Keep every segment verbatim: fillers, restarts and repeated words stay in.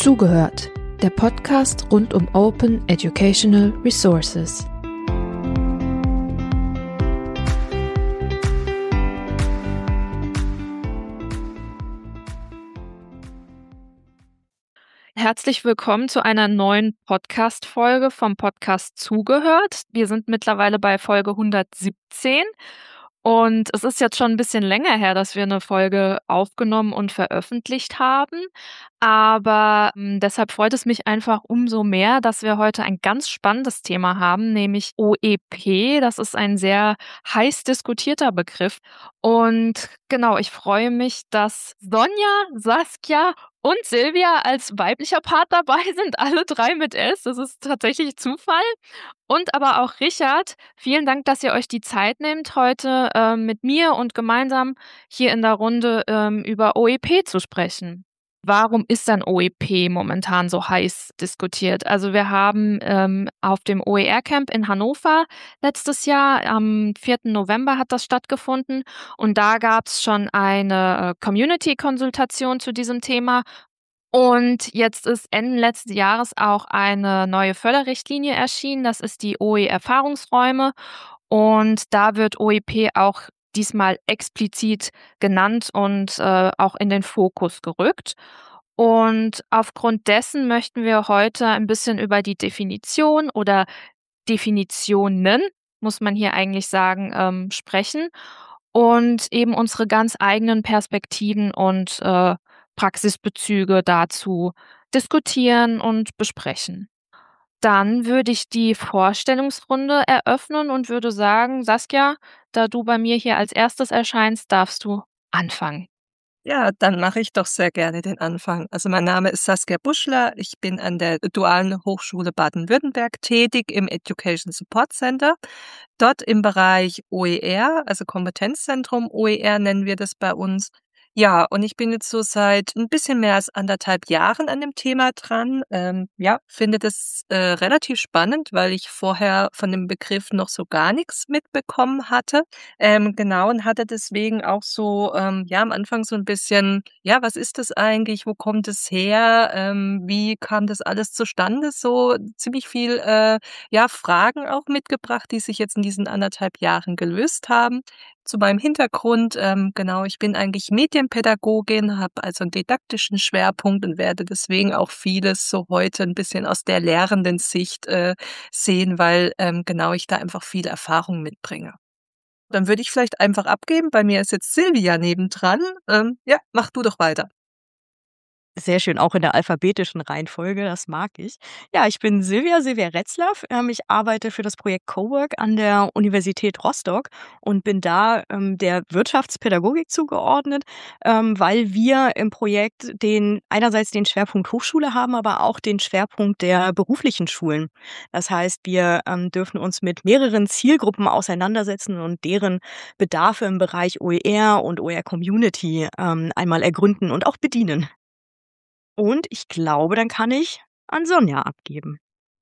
Zugehört, der Podcast rund um Open Educational Resources. Herzlich willkommen zu einer neuen Podcast-Folge vom Podcast Zugehört. Wir sind mittlerweile bei Folge hundertsiebzehn und es ist jetzt schon ein bisschen länger her, dass wir eine Folge aufgenommen und veröffentlicht haben. Aber hm, deshalb freut es mich einfach umso mehr, dass wir heute ein ganz spannendes Thema haben, nämlich O E P. Das ist ein sehr heiß diskutierter Begriff. Und genau, ich freue mich, dass Sonja, Saskia und Silvia als weiblicher Part dabei sind, alle drei mit S. Das ist tatsächlich Zufall. Und aber auch Richard, vielen Dank, dass ihr euch die Zeit nehmt, heute ähm, mit mir und gemeinsam hier in der Runde ähm, über O E P zu sprechen. Warum ist dann O E P momentan so heiß diskutiert? Also wir haben ähm, auf dem O E R-Camp in Hannover letztes Jahr, am vierten November hat das stattgefunden und da gab es schon eine äh, Community-Konsultation zu diesem Thema. Und jetzt ist Ende letzten Jahres auch eine neue Förderrichtlinie erschienen. Das ist die O E-Erfahrungsräume. Und da wird O E P auch diesmal explizit genannt und äh, auch in den Fokus gerückt. Und aufgrund dessen möchten wir heute ein bisschen über die Definition oder Definitionen, muss man hier eigentlich sagen, ähm, sprechen und eben unsere ganz eigenen Perspektiven und äh, Praxisbezüge dazu diskutieren und besprechen. Dann würde ich die Vorstellungsrunde eröffnen und würde sagen, Saskia, da du bei mir hier als Erstes erscheinst, darfst du anfangen. Ja, dann mache ich doch sehr gerne den Anfang. Also mein Name ist Saskia Buschler. Ich bin an der Dualen Hochschule Baden-Württemberg tätig im Education Support Center. Dort im Bereich O E R, also Kompetenzzentrum O E R nennen wir das bei uns. Ja, und ich bin jetzt so seit ein bisschen mehr als anderthalb Jahren an dem Thema dran. Ähm, ja, finde das äh, relativ spannend, weil ich vorher von dem Begriff noch so gar nichts mitbekommen hatte. Ähm, genau, und hatte deswegen auch so, ähm, ja, am Anfang so ein bisschen, ja, was ist das eigentlich? Wo kommt es her? Ähm, wie kam das alles zustande? So ziemlich viel, äh, ja, Fragen auch mitgebracht, die sich jetzt in diesen anderthalb Jahren gelöst haben. Zu meinem Hintergrund, ähm, genau, ich bin eigentlich Medienpädagogin, habe also einen didaktischen Schwerpunkt und werde deswegen auch vieles so heute ein bisschen aus der lehrenden Sicht äh, sehen, weil ähm, genau ich da einfach viel Erfahrung mitbringe. Dann würde ich vielleicht einfach abgeben. Bei mir ist jetzt Silvia nebendran. Ähm, ja, mach du doch weiter. Sehr schön, auch in der alphabetischen Reihenfolge, das mag ich. Ja, ich bin Silvia, Silvia Retzlaff. Ähm, ich arbeite für das Projekt Cowork an der Universität Rostock und bin da ähm, der Wirtschaftspädagogik zugeordnet, ähm, weil wir im Projekt den einerseits den Schwerpunkt Hochschule haben, aber auch den Schwerpunkt der beruflichen Schulen. Das heißt, wir ähm, dürfen uns mit mehreren Zielgruppen auseinandersetzen und deren Bedarfe im Bereich O E R und O E R-Community ähm, einmal ergründen und auch bedienen. Und ich glaube, dann kann ich an Sonja abgeben.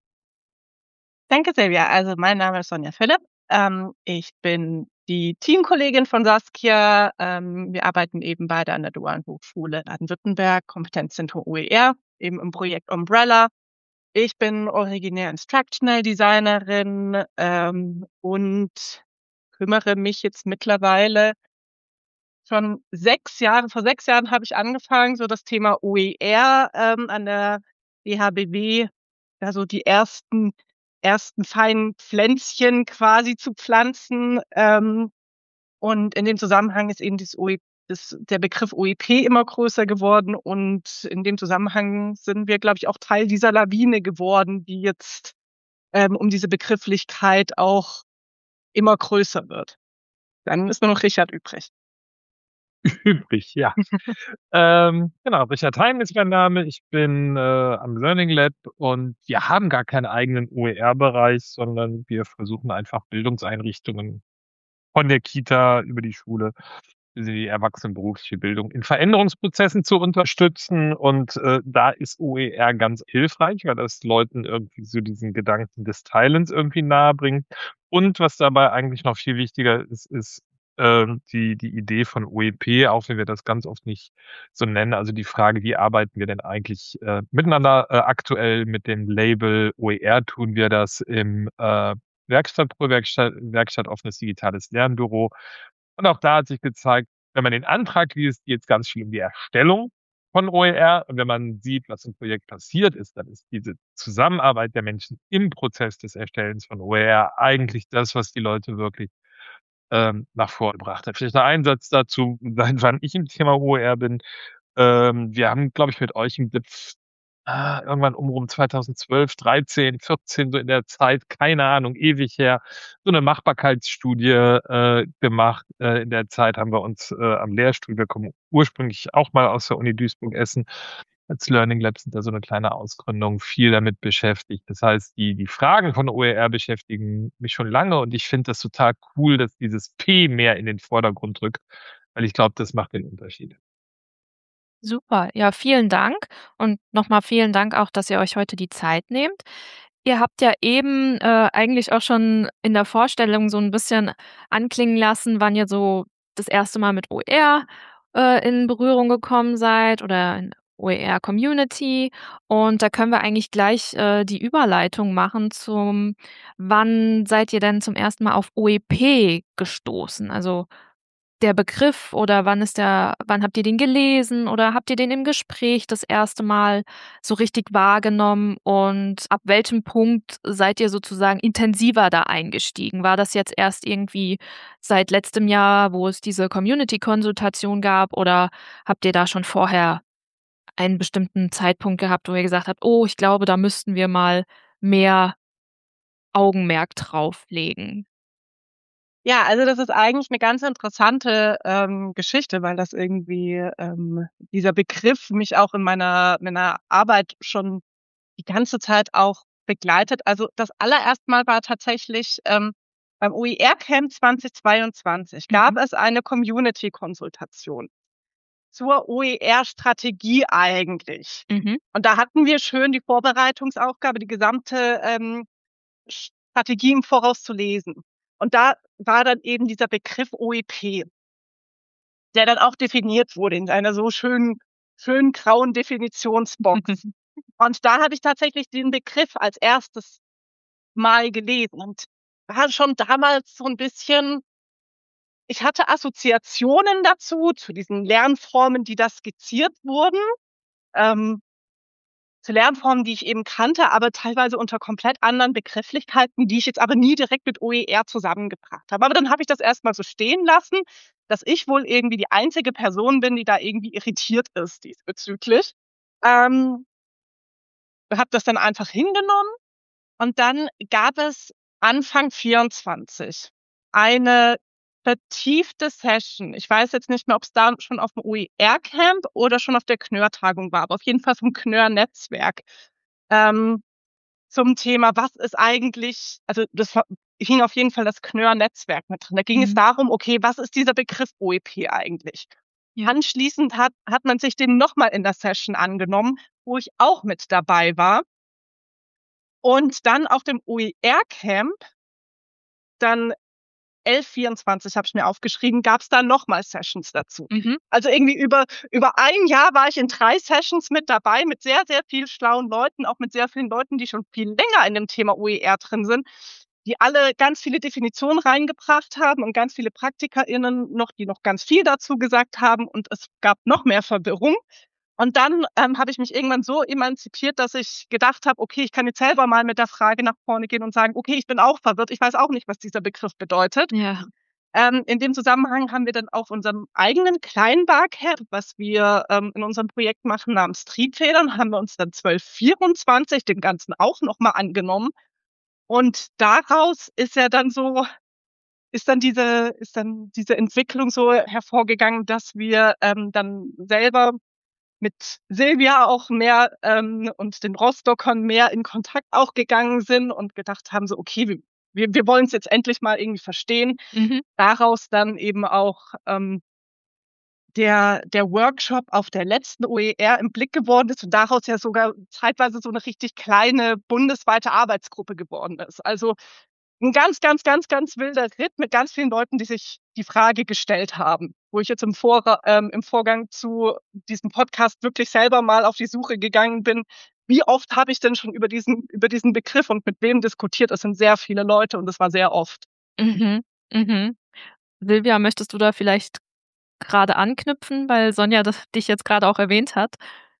Danke, Silvia. Also mein Name ist Sonja Philipp. Ähm, ich bin die Teamkollegin von Saskia. Ähm, wir arbeiten eben beide an der Dualen Hochschule Baden-Württemberg, Kompetenzzentrum O E R, eben im Projekt Umbrella. Ich bin originär Instructional Designerin ähm, und kümmere mich jetzt mittlerweile schon sechs Jahre vor sechs Jahren habe ich angefangen, so das Thema O E R ähm, an der D H B W, da so die ersten ersten feinen Pflänzchen quasi zu pflanzen. Ähm, und in dem Zusammenhang ist eben dieses O E das der Begriff O E P immer größer geworden und in dem Zusammenhang sind wir, glaube ich, auch Teil dieser Lawine geworden, die jetzt, ähm, um diese Begrifflichkeit auch immer größer wird. Dann ist nur noch Richard übrig. Übrig, ja. Ähm, genau, Richard Heim ist mein Name. Ich bin äh, am Learning Lab und wir haben gar keinen eigenen O E R-Bereich, sondern wir versuchen einfach Bildungseinrichtungen von der Kita über die Schule bis in die erwachsenenberufliche Bildung in Veränderungsprozessen zu unterstützen. Und äh, da ist O E R ganz hilfreich, weil das Leuten irgendwie so diesen Gedanken des Teilens irgendwie nahe bringt. Und was dabei eigentlich noch viel wichtiger ist, ist ähm, die die Idee von O E P, auch wenn wir das ganz oft nicht so nennen. Also die Frage, wie arbeiten wir denn eigentlich äh, miteinander äh, aktuell mit dem Label O E R tun wir das im äh, Werkstatt pro Werkstatt, Werkstatt offenes digitales Lernbüro. Und auch da hat sich gezeigt, wenn man den Antrag liest, geht es ganz viel um die Erstellung von O E R. Und wenn man sieht, was im Projekt passiert ist, dann ist diese Zusammenarbeit der Menschen im Prozess des Erstellens von O E R eigentlich das, was die Leute wirklich ähm, nach vorne gebracht hat. Vielleicht noch ein Satz dazu, seit wann ich im Thema O E R bin. Ähm, wir haben, glaube ich, mit euch im DIPF ah, irgendwann um rum zweitausendzwölf, dreizehn, vierzehn, so in der Zeit, keine Ahnung, ewig her, so eine Machbarkeitsstudie äh, gemacht. Äh, in der Zeit haben wir uns äh, am Lehrstuhl, wir kommen ursprünglich auch mal aus der Uni Duisburg-Essen, als Learning Lab sind da so eine kleine Ausgründung, viel damit beschäftigt. Das heißt, die die Fragen von O E R beschäftigen mich schon lange und ich finde das total cool, dass dieses P mehr in den Vordergrund rückt, weil ich glaube, das macht den Unterschied. Super. Ja, vielen Dank und nochmal vielen Dank auch, dass ihr euch heute die Zeit nehmt. Ihr habt ja eben, äh, eigentlich auch schon in der Vorstellung so ein bisschen anklingen lassen, wann ihr so das erste Mal mit O E R, äh, in Berührung gekommen seid oder in O E R-Community. Und da können wir eigentlich gleich, äh, die Überleitung machen zum wann seid ihr denn zum ersten Mal auf O E P gestoßen? Also, der Begriff oder wann ist der wann habt ihr den gelesen oder habt ihr den im Gespräch das erste Mal so richtig wahrgenommen und ab welchem Punkt seid ihr sozusagen intensiver da eingestiegen? War das jetzt erst irgendwie seit letztem Jahr, wo es diese Community-Konsultation gab oder habt ihr da schon vorher einen bestimmten Zeitpunkt gehabt, wo ihr gesagt habt: „Oh, ich glaube, da müssten wir mal mehr Augenmerk drauf legen?“ Ja, also das ist eigentlich 'ne ganz interessante, ähm, Geschichte, weil das irgendwie, ähm dieser Begriff mich auch in meiner meiner Arbeit schon die ganze Zeit auch begleitet. Also, das allererste Mal war tatsächlich, ähm, beim O E R-Camp zweitausendzweiundzwanzig gab Mhm. es eine Community-Konsultation zur O E R-Strategie eigentlich. Mhm. Und da hatten wir schön die Vorbereitungsaufgabe, die gesamte, ähm, Strategie im Voraus zu lesen. Und da war dann eben dieser Begriff O E P, der dann auch definiert wurde in einer so schönen schönen grauen Definitionsbox. Und da habe ich tatsächlich den Begriff als erstes Mal gelesen und war schon damals so 'n bisschen ich hatte Assoziationen dazu, zu diesen Lernformen, die da skizziert wurden, ähm, zu Lernformen, die ich eben kannte, aber teilweise unter komplett anderen Begrifflichkeiten, die ich jetzt aber nie direkt mit O E R zusammengebracht habe. Aber dann habe ich das erst mal so stehen lassen, dass ich wohl irgendwie die einzige Person bin, die da irgendwie irritiert ist diesbezüglich. Ähm, habe das dann einfach hingenommen und dann gab es Anfang vierundzwanzig eine vertiefte Session. Ich weiß jetzt nicht mehr, ob's da schon auf'm O E R-Camp oder schon auf der K N Ö R-Tagung war, aber auf jeden Fall vom K N Ö R-Netzwerk, ähm, zum Thema: „Was ist eigentlich“, also das war hing auf jeden Fall das K N Ö R-Netzwerk mit drin. Da ging es Mhm. darum: „Okay, was ist dieser Begriff O E P eigentlich?“ Ja. Anschließend hat hat man sich den noch mal in der Session angenommen, wo ich auch mit dabei war. Und dann auf dem O E R-Camp, dann elf vierundzwanzig habe ich mir aufgeschrieben, gab's da noch mal Sessions dazu. Mhm. Also irgendwie über über ein Jahr war ich in drei Sessions mit dabei, mit sehr, sehr viel schlauen Leuten, auch mit sehr vielen Leuten, die schon viel länger in dem Thema O E R drin sind, die alle ganz viele Definitionen reingebracht haben und ganz viele PraktikerInnen noch, die noch ganz viel dazu gesagt haben und es gab noch mehr Verwirrung. Und dann, ähm, habe ich mich irgendwann so emanzipiert, dass ich gedacht habe: „Okay, ich kann jetzt selber mal mit der Frage nach vorne gehen und sagen: ‚Okay, ich bin auch verwirrt. Ich weiß auch nicht, was dieser Begriff bedeutet.'“ Ja. Ähm, in dem Zusammenhang haben wir dann auf unserem eigenen kleinen Barcamp, was wir, ähm, in unserem Projekt machen namens Triebfedern, haben wir uns dann zwölf vierundzwanzig dem Ganzen auch noch mal angenommen. Und daraus ist ja dann so ist dann diese ist dann diese Entwicklung so hervorgegangen, dass wir, ähm, dann selber mit Silvia auch mehr, ähm, und den Rostockern mehr in Kontakt auch gegangen sind und gedacht haben so: „Okay, wir wir wir wollen's jetzt endlich mal irgendwie verstehen.“ Mhm. Daraus dann eben auch, ähm, der der Workshop auf der letzten O E R im Blick geworden ist und daraus ja sogar zeitweise so 'ne richtig kleine bundesweite Arbeitsgruppe geworden ist. Also, 'n ganz, ganz, ganz, ganz wilder Ritt mit ganz vielen Leuten, die sich die Frage gestellt haben, wo ich jetzt im Vorra ähm, im Vorgang zu diesem Podcast wirklich selber mal auf die Suche gegangen bin: Wie oft habe ich denn schon über diesen über diesen Begriff und mit wem diskutiert? Das sind sehr viele Leute und das war sehr oft. Mhm, mhm. Silvia, möchtest du da vielleicht grade anknüpfen, weil Sonja das dich jetzt grade auch erwähnt hat?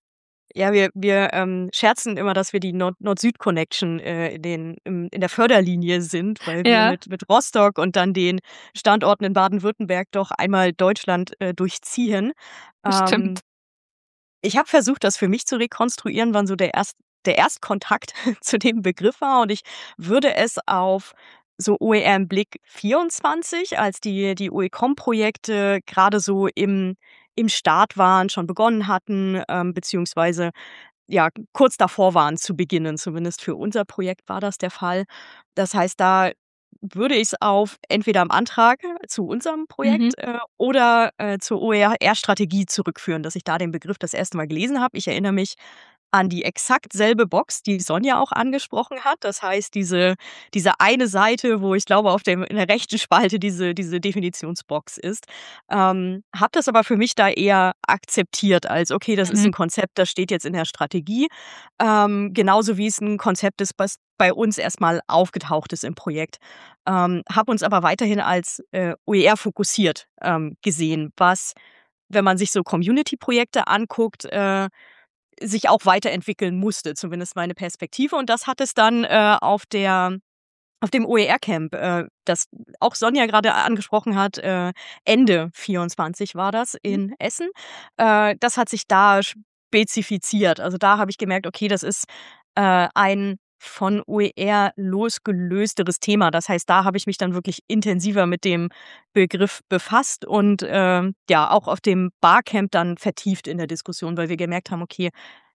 Ja, wir wir, ähm, scherzen immer, dass wir die Nord Nord-Süd-Connection, äh, in den im in der Förderlinie sind, weil wir Ja. mit mit Rostock und dann den Standorten in Baden-Württemberg doch einmal Deutschland, äh, durchziehen. Ähm, Stimmt. ich habe versucht, das für mich zu rekonstruieren, wann so der Erst der Erstkontakt zu dem Begriff war und ich würde es auf so OER im Blick vierundzwanzig, als die die OECOM-Projekte grade so im im Start waren, schon begonnen hatten, ähm, beziehungsweise, ja, kurz davor waren zu beginnen. Zumindest für unser Projekt war das der Fall. Das heißt, da würde ich's auf entweder am Antrag zu unserem Mhm. Projekt, äh, oder, äh, zur OER-Strategie zurückführen, dass ich da den Begriff das erste Mal gelesen habe. Ich erinnere mich an die exakt selbe Box, die Sonja auch angesprochen hat. Das heißt, diese diese eine Seite, wo ich glaube, auf dem in der rechten Spalte diese diese Definitionsbox ist. Ähm, habe das aber für mich da eher akzeptiert als: „Okay, das ist Mhm. 'n Konzept, das steht jetzt in der Strategie.“ Ähm, genauso wie es 'n Konzept ist, was bei uns erst mal aufgetaucht ist im Projekt. Ähm, habe uns aber weiterhin als, äh, OER fokussiert, ähm, gesehen, was, wenn man sich so Community-Projekte anguckt, äh, sich auch weiterentwickeln musste, zumindest meine Perspektive. Und das hat es dann, äh, auf der auf dem OER-Camp, äh, das auch Sonja grade angesprochen hat, äh, Ende vierundzwanzig war das Mhm. in Essen. Äh, das hat sich da spezifiziert. Also, da habe ich gemerkt, okay, das ist, äh, ein von OER losgelösteres Thema. Das heißt, da habe ich mich dann wirklich intensiver mit dem Begriff befasst und, ähm, ja, auch auf dem Barcamp dann vertieft in der Diskussion, weil wir gemerkt haben, okay,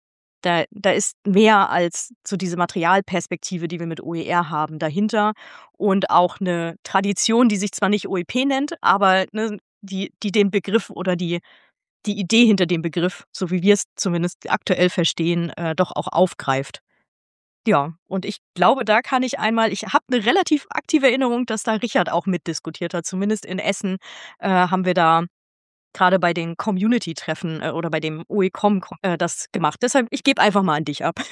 da da ist mehr als so diese Materialperspektive, die wir mit OER haben, dahinter und auch 'ne Tradition, die sich zwar nicht OEP nennt, aber, ne, die die den Begriff oder die die Idee hinter dem Begriff, so wie wir's zumindest aktuell verstehen, äh, doch auch aufgreift. Ja, und ich glaube, da kann ich einmal ich habe 'ne relativ aktive Erinnerung, dass da Richard auch mitdiskutiert hat. Zumindest in Essen, äh, haben wir da grade bei den Community-Treffen, äh, oder bei dem OECOM ko äh, das gemacht. Deshalb, ich gebe einfach mal an dich ab.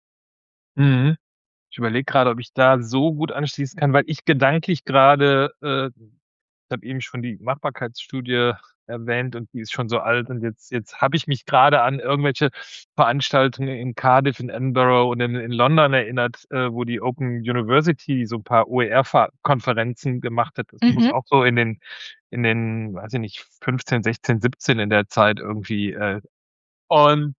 Mhm. Ich überlege grade, ob ich da so gut anschließen kann, weil ich gedanklich grade, äh ich habe eben schon die Machbarkeitsstudie erwähnt und die ist schon so alt und jetzt jetzt habe ich mich grade an irgendwelche Veranstaltungen in Cardiff, in Edinburgh und in in London erinnert, äh, wo die Open University so 'n paar OER-Fa Konferenzen gemacht hat. Das muss Mhm. auch so in den in den, weiß ich nicht, fünfzehn, sechzehn, siebzehn in der Zeit irgendwie, äh und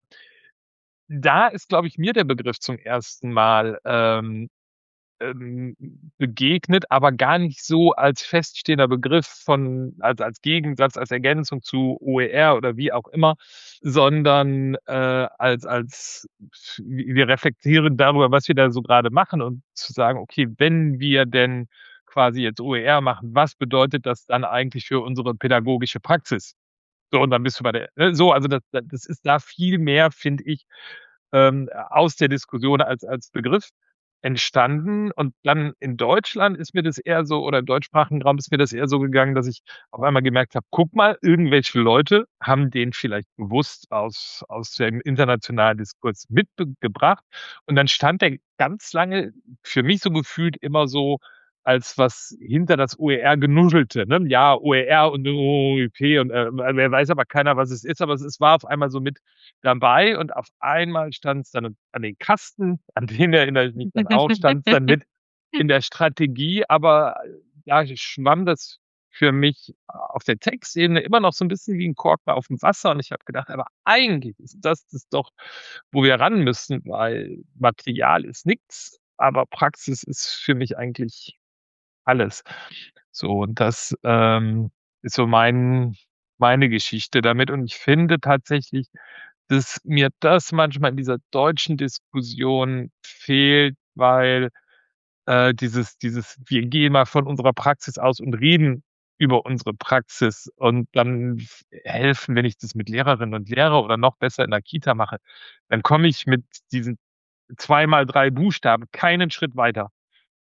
da ist, glaube ich, mir der Begriff zum ersten Mal, ähm, ähm, begegnet, aber gar nicht so als feststehender Begriff von als als Gegensatz, als Ergänzung zu OER oder wie auch immer, sondern, äh, als als wir reflektieren darüber, was wir da so grade machen und zu sagen: „Okay, wenn wir denn quasi jetzt OER machen, was bedeutet das dann eigentlich für unsere pädagogische Praxis?“ So, und dann bist du bei der ne, so, also das das ist da viel mehr, finde ich, ähm, aus der Diskussion als als Begriff entstanden. Und dann in Deutschland ist mir das eher so oder im deutschsprachigen Raum ist mir das eher so gegangen, dass ich auf einmal gemerkt habe: „Guck mal, irgendwelche Leute haben den vielleicht bewusst aus aus dem internationalen Diskurs mitbe gebracht.“ Und dann stand der ganz lange für mich so gefühlt immer so als was hinter das OER genuschelte, ne? Ja, OER und OOIP und, äh, wer weiß aber keiner, was es ist, aber es es war auf einmal so mit dabei und auf einmal stand's dann an den Kasten, an den erinnere ich mich dann auch, stand's dann mit in der Strategie, aber ja, schwamm das für mich auf der Textebene immer noch so 'n bisschen wie 'n Korken aufm Wasser und ich habe gedacht: „Aber eigentlich ist das das doch, wo wir ran müssen, weil Material ist nix, aber Praxis ist für mich eigentlich alles.“ So, und das, ähm, ist so mein meine Geschichte damit und ich finde tatsächlich, dass mir das manchmal in dieser deutschen Diskussion fehlt, weil, äh, dieses dieses wir gehen mal von unserer Praxis aus und reden über unsere Praxis und dann f helfen, wenn ich das mit Lehrerinnen und Lehrer oder noch besser in der Kita mache, dann komme ich mit diesen zwei mal drei Buchstaben keinen Schritt weiter.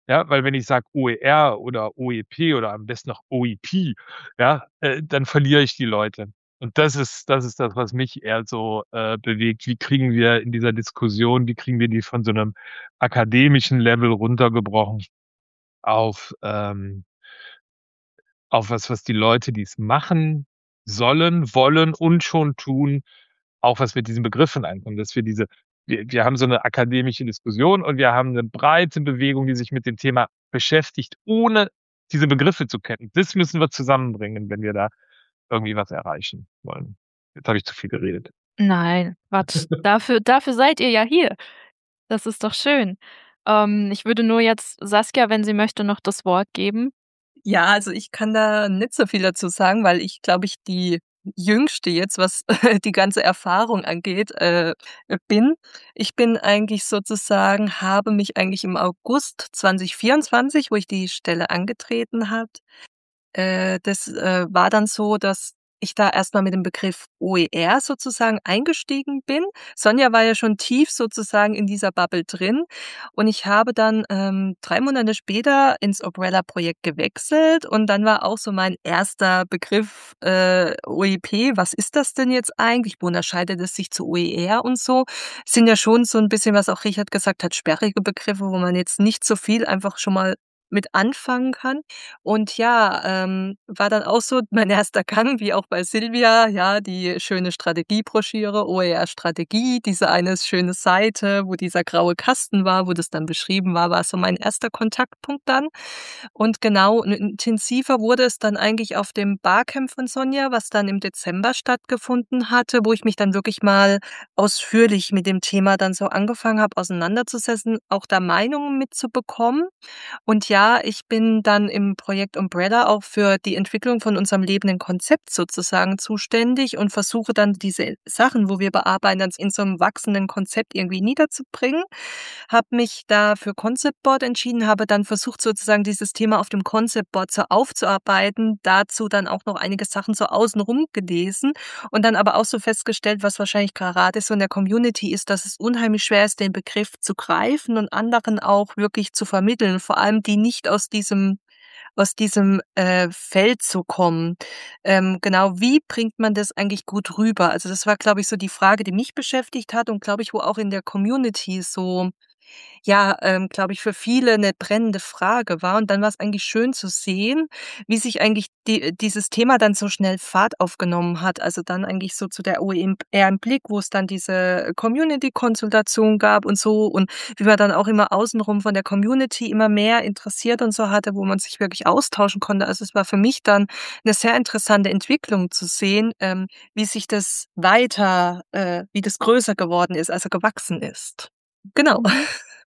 Ja, weil wenn ich sage O E R oder O E P oder am besten noch O E P, ja, äh, dann verliere ich die Leute. Und das ist das ist das, was mich eher so, äh, bewegt. Wie kriegen wir in dieser Diskussion wie kriegen wir die von so 'nem akademischen Level runtergebrochen auf, ähm auf was, was die Leute, die's machen sollen, wollen und schon tun, auch was mit diesen Begriffen ankommt, dass wir diese wir wir haben so 'ne akademische Diskussion und wir haben 'ne breite Bewegung, die sich mit dem Thema beschäftigt, ohne diese Begriffe zu kennen. Das müssen wir zusammenbringen, wenn wir da irgendwie was erreichen wollen. Jetzt habe ich zu viel geredet. Nein, Quatsch. Dafür dafür seid ihr ja hier. Das ist doch schön. Ähm, ich würde nur jetzt Saskia, wenn sie möchte, noch das Wort geben. Ja, also ich kann da nicht so viel dazu sagen, weil ich, glaube ich, die Jüngste jetzt, was die ganze Erfahrung angeht, äh, bin. Ich bin eigentlich sozusagen habe mich eigentlich im August zwanzig vierundzwanzig, wo ich die Stelle angetreten habe äh, das, äh, war dann so, dass ich da erst mal mit dem Begriff O E R sozusagen eingestiegen bin. Sonja war ja schon tief sozusagen in dieser Bubble drin und ich habe dann, ähm, drei Monate später ins Umbrella-Projekt gewechselt und dann war auch so mein erster Begriff, äh, O E P. Was ist das denn jetzt eigentlich? Wo unterscheidet es sich zu O E R und so? Sind ja schon so 'n bisschen, was auch Richard gesagt hat, sperrige Begriffe, wo man jetzt nicht so viel einfach schon mal mit anfangen kann. Und ja, ähm, war dann auch so mein erster Gang, wie auch bei Silvia, ja, die schöne Strategiebroschüre, O E R-Strategie, diese eine schöne Seite, wo dieser graue Kasten war, wo das dann beschrieben war, war so mein erster Kontaktpunkt dann. Und genau, und intensiver wurde es dann eigentlich auf dem Barcamp von Sonja, was dann im Dezember stattgefunden hatte, wo ich mich dann wirklich mal ausführlich mit dem Thema dann so angefangen habe, auseinanderzusetzen, auch da Meinungen mitzubekommen. Und ja, ich bin dann im Projekt Umbrella auch für die Entwicklung von unserem lebenden Konzept sozusagen zuständig und versuche dann diese Sachen, wo wir bearbeiten, dann in so 'nem wachsenden Konzept irgendwie niederzubringen. Habe mich da für Concept Board entschieden, habe dann versucht, sozusagen dieses Thema auf dem Concept Board so aufzuarbeiten, dazu dann auch noch einige Sachen so außenrum gelesen und dann aber auch so festgestellt, was wahrscheinlich gerade so in der Community ist, dass es unheimlich schwer ist, den Begriff zu greifen und anderen auch wirklich zu vermitteln, vor allem die nicht aus diesem aus diesem, äh, Feld so kommen. Ähm, genau, wie bringt man das eigentlich gut rüber? Also, das war, glaube ich, so die Frage, die mich beschäftigt hat und glaube ich, wo auch in der Community so, ja, ähm, glaube ich, für viele 'ne brennende Frage war. Und dann war's eigentlich schön zu sehen, wie sich eigentlich die dieses Thema dann so schnell Fahrt aufgenommen hat. Also, dann eigentlich so zu der O E R im Blick, wo es dann diese Community-Konsultation gab und so und wie man dann auch immer außenrum von der Community immer mehr interessiert und so hatte, wo man sich wirklich austauschen konnte. Also, es war für mich dann 'ne sehr interessante Entwicklung zu sehen, ähm, wie sich das weiter äh, wie das größer geworden ist, also gewachsen ist. Genau. Mhm.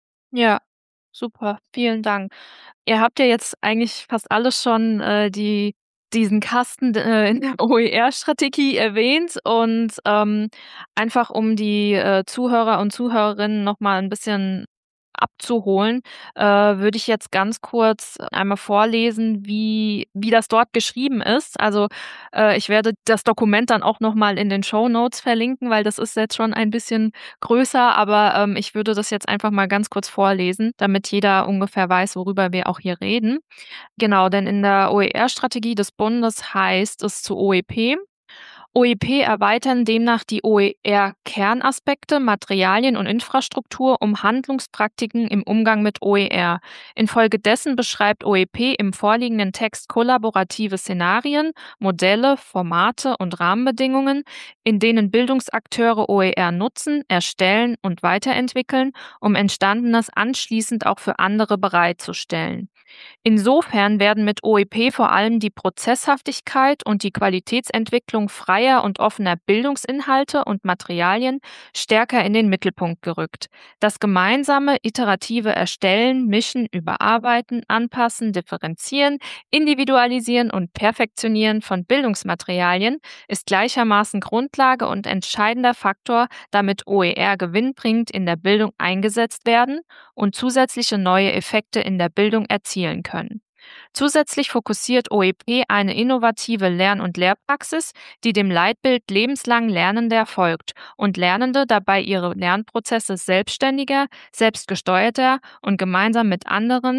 Ja, super, vielen Dank. Ihr habt ja jetzt eigentlich fast alles schon, äh, die diesen Kasten, d äh, in der O E R-Strategie erwähnt und, ähm, einfach um die, äh, Zuhörer und Zuhörerinnen noch mal 'n bisschen abzuholen, äh, würde ich jetzt ganz kurz einmal vorlesen, wie wie das dort geschrieben ist. Also, äh, ich werde das Dokument dann auch noch mal in den Shownotes verlinken, weil das ist jetzt schon ein bisschen größer, aber, ähm, ich würde das jetzt einfach mal ganz kurz vorlesen, damit jeder ungefähr weiß, worüber wir auch hier reden. Genau, denn in der O E R-Strategie des Bundes heißt es zu O E P: „O E P erweitern demnach die O E R-Kernaspekte, Materialien und Infrastruktur um Handlungspraktiken im Umgang mit O E R. Infolgedessen beschreibt O E P im vorliegenden Text kollaborative Szenarien, Modelle, Formate und Rahmenbedingungen, in denen Bildungsakteure O E R nutzen, erstellen und weiterentwickeln, um Entstandenes anschließend auch für andere bereitzustellen. Insofern werden mit O E P vor allem die Prozesshaftigkeit und die Qualitätsentwicklung freier und offener Bildungsinhalte und Materialien stärker in den Mittelpunkt gerückt. Das gemeinsame iterative Erstellen, Mischen, Überarbeiten, Anpassen, Differenzieren, Individualisieren und Perfektionieren von Bildungsmaterialien ist gleichermaßen Grundlage und entscheidender Faktor, damit O E R gewinnbringend in der Bildung eingesetzt werden und zusätzliche neue Effekte in der Bildung erzielen können. Zusätzlich fokussiert O E P eine innovative Lern und Lehrpraxis, die dem Leitbild lebenslang Lernender folgt und Lernende dabei ihre Lernprozesse selbstständiger, selbstgesteuerter und gemeinsam mit anderen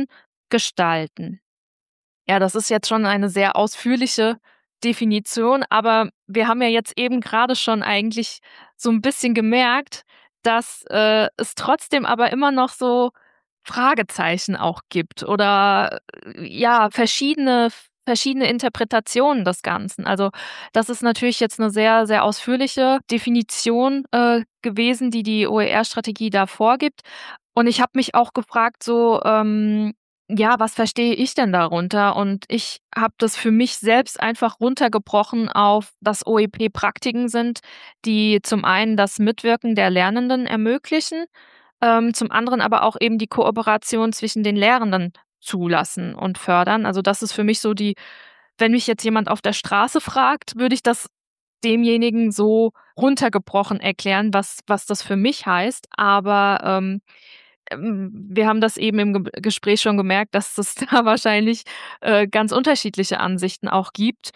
gestalten. Ja, das ist jetzt schon eine sehr ausführliche Definition, aber wir haben ja jetzt eben gerade schon eigentlich so ein bisschen gemerkt, dass, äh, es trotzdem aber immer noch so Fragezeichen auch gibt oder, äh, ja, verschiedene verschiedene Interpretationen des Ganzen. Also, das ist natürlich jetzt eine sehr, sehr ausführliche Definition, äh, gewesen, die die O E R-Strategie da vorgibt. Und ich habe mich auch gefragt so, ähm, ja, was verstehe ich denn darunter? Und ich habe das für mich selbst einfach runtergebrochen auf, dass O E P Praktiken sind, die zum einen das Mitwirken der Lernenden ermöglichen, ähm, zum anderen aber auch eben die Kooperation zwischen den Lehrenden zulassen und fördern. Also, das ist für mich so die wenn mich jetzt jemand auf der Straße fragt, würde ich das demjenigen so runtergebrochen erklären, was was das für mich heißt. Aber, ähm, ähm, wir haben das eben im Ge Gespräch schon gemerkt, dass es da wahrscheinlich, äh, ganz unterschiedliche Ansichten auch gibt.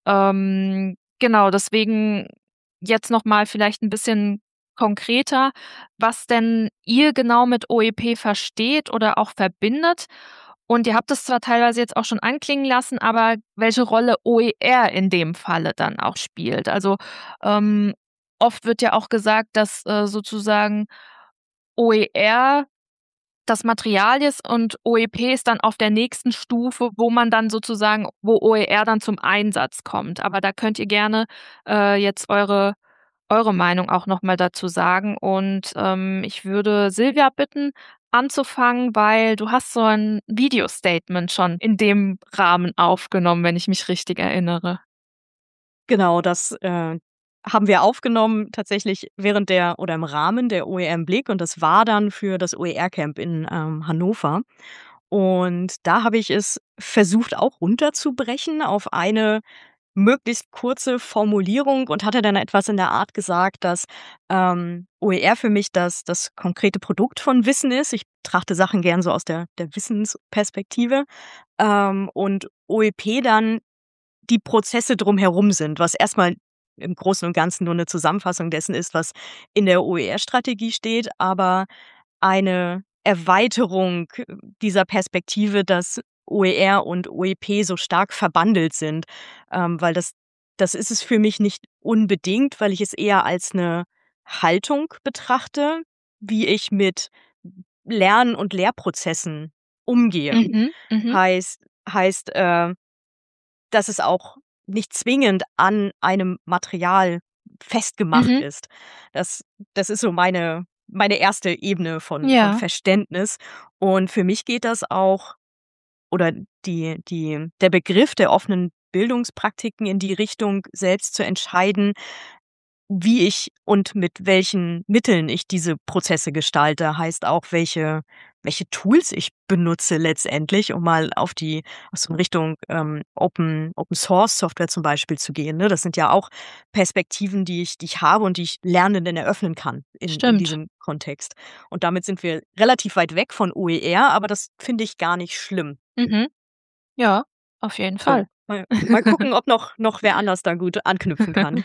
Ähm, genau, deswegen jetzt noch mal vielleicht ein bisschen konkreter, was denn ihr genau mit O E P versteht oder auch verbindet. Und ihr habt es zwar teilweise jetzt auch schon anklingen lassen, aber welche Rolle O E R in dem Falle dann auch spielt. Also, ähm, oft wird ja auch gesagt, dass, äh, sozusagen O E R das Material ist und O E P ist dann auf der nächsten Stufe, wo man dann sozusagen wo O E R dann zum Einsatz kommt. Aber da könnt ihr gerne, äh, jetzt eure eure Meinung auch noch mal dazu sagen. Und, ähm, ich würde Silvia bitten, anzufangen, weil du hast so ein Video-Statement schon in dem Rahmen aufgenommen, wenn ich mich richtig erinnere. Genau, das, äh, haben wir aufgenommen tatsächlich während der oder im Rahmen der O E R im Blick und das war dann für das O E R-Camp in, ähm, Hannover. Und da habe ich es versucht, auch runterzubrechen auf eine möglichst kurze Formulierung und hatte dann etwas in der Art gesagt, dass, ähm, O E R für mich das das konkrete Produkt von Wissen ist. Ich betrachte Sachen gern so aus der der Wissensperspektive, ähm, und O E P dann die Prozesse drumherum sind, was erstmal im Großen und Ganzen nur 'ne Zusammenfassung dessen ist, was in der O E R-Strategie steht, aber eine Erweiterung dieser Perspektive, dass O E R und O E P so stark verbandelt sind, ähm, weil das das ist es für mich nicht unbedingt, weil ich es eher als 'ne Haltung betrachte, wie ich mit Lern und Lehrprozessen umgehe. Mhm, mhm, Heißt heißt, äh dass es auch nicht zwingend an einem Material festgemacht mhm. ist. Das das ist so meine meine erste Ebene von von Ja, Verständnis. Und für mich geht das auch oder die die der Begriff der offenen Bildungspraktiken in die Richtung, selbst zu entscheiden, wie ich und mit welchen Mitteln ich diese Prozesse gestalte, heißt auch, welche welche Tools ich benutze letztendlich, um mal auf die aus so in Richtung, ähm, Open Open Source Software zum Beispiel zu gehen, ne? Das sind ja auch Perspektiven, die ich die ich habe und die ich Lernenden eröffnen kann in in stimmt. diesem Kontext. Und damit sind wir relativ weit weg von O E R, aber das finde ich gar nicht schlimm. Mhm. Ja, auf jeden So, Fall. mal mal gucken, ob noch noch wer anders da gut anknüpfen kann.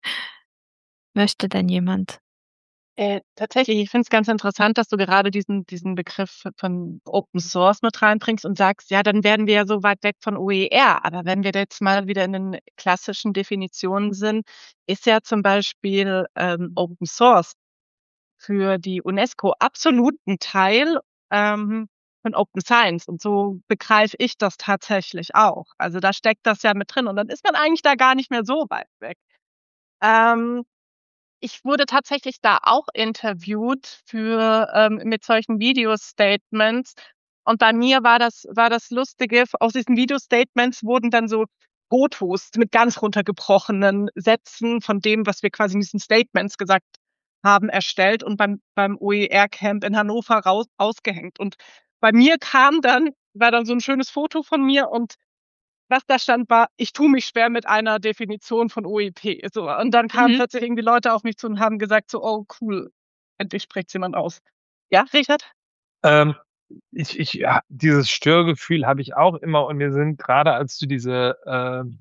Möchte denn jemand? Äh, tatsächlich, ich finde es ganz interessant, dass du gerade diesen diesen Begriff von Open Source mit reinbringst und sagst: „Ja, dann werden wir ja so weit weg von O E R.“ Aber wenn wir da jetzt mal wieder in den klassischen Definitionen sind, ist ja zum Beispiel, ähm, Open Source für die UNESCO absolut 'n Teil, ähm, von Open Science und so begreife ich das tatsächlich auch. Also, da steckt das ja mit drin und dann ist man eigentlich da gar nicht mehr so weit weg. Ähm Ich wurde tatsächlich da auch interviewt für ähm, mit solchen Video-Statements. Und bei mir war das war das Lustige, f aus diesen Video-Statements wurden dann so Fotos mit ganz runtergebrochenen Sätzen von dem, was wir quasi in diesen Statements gesagt haben, erstellt und beim beim O E R-Camp in Hannover raus ausgehängt. Und bei mir kam dann war dann so 'n schönes Foto von mir und was da stand, war: „Ich tue mich schwer mit einer Definition von O E P.“ So, und dann kamen Mhm. plötzlich irgendwie Leute auf mich zu und haben gesagt so: „Oh cool, endlich spricht's jemand aus.“ Ja, Richard? Ähm, Ich ich ja, dieses Störgefühl habe ich auch immer und mir sind grade als du diese, ähm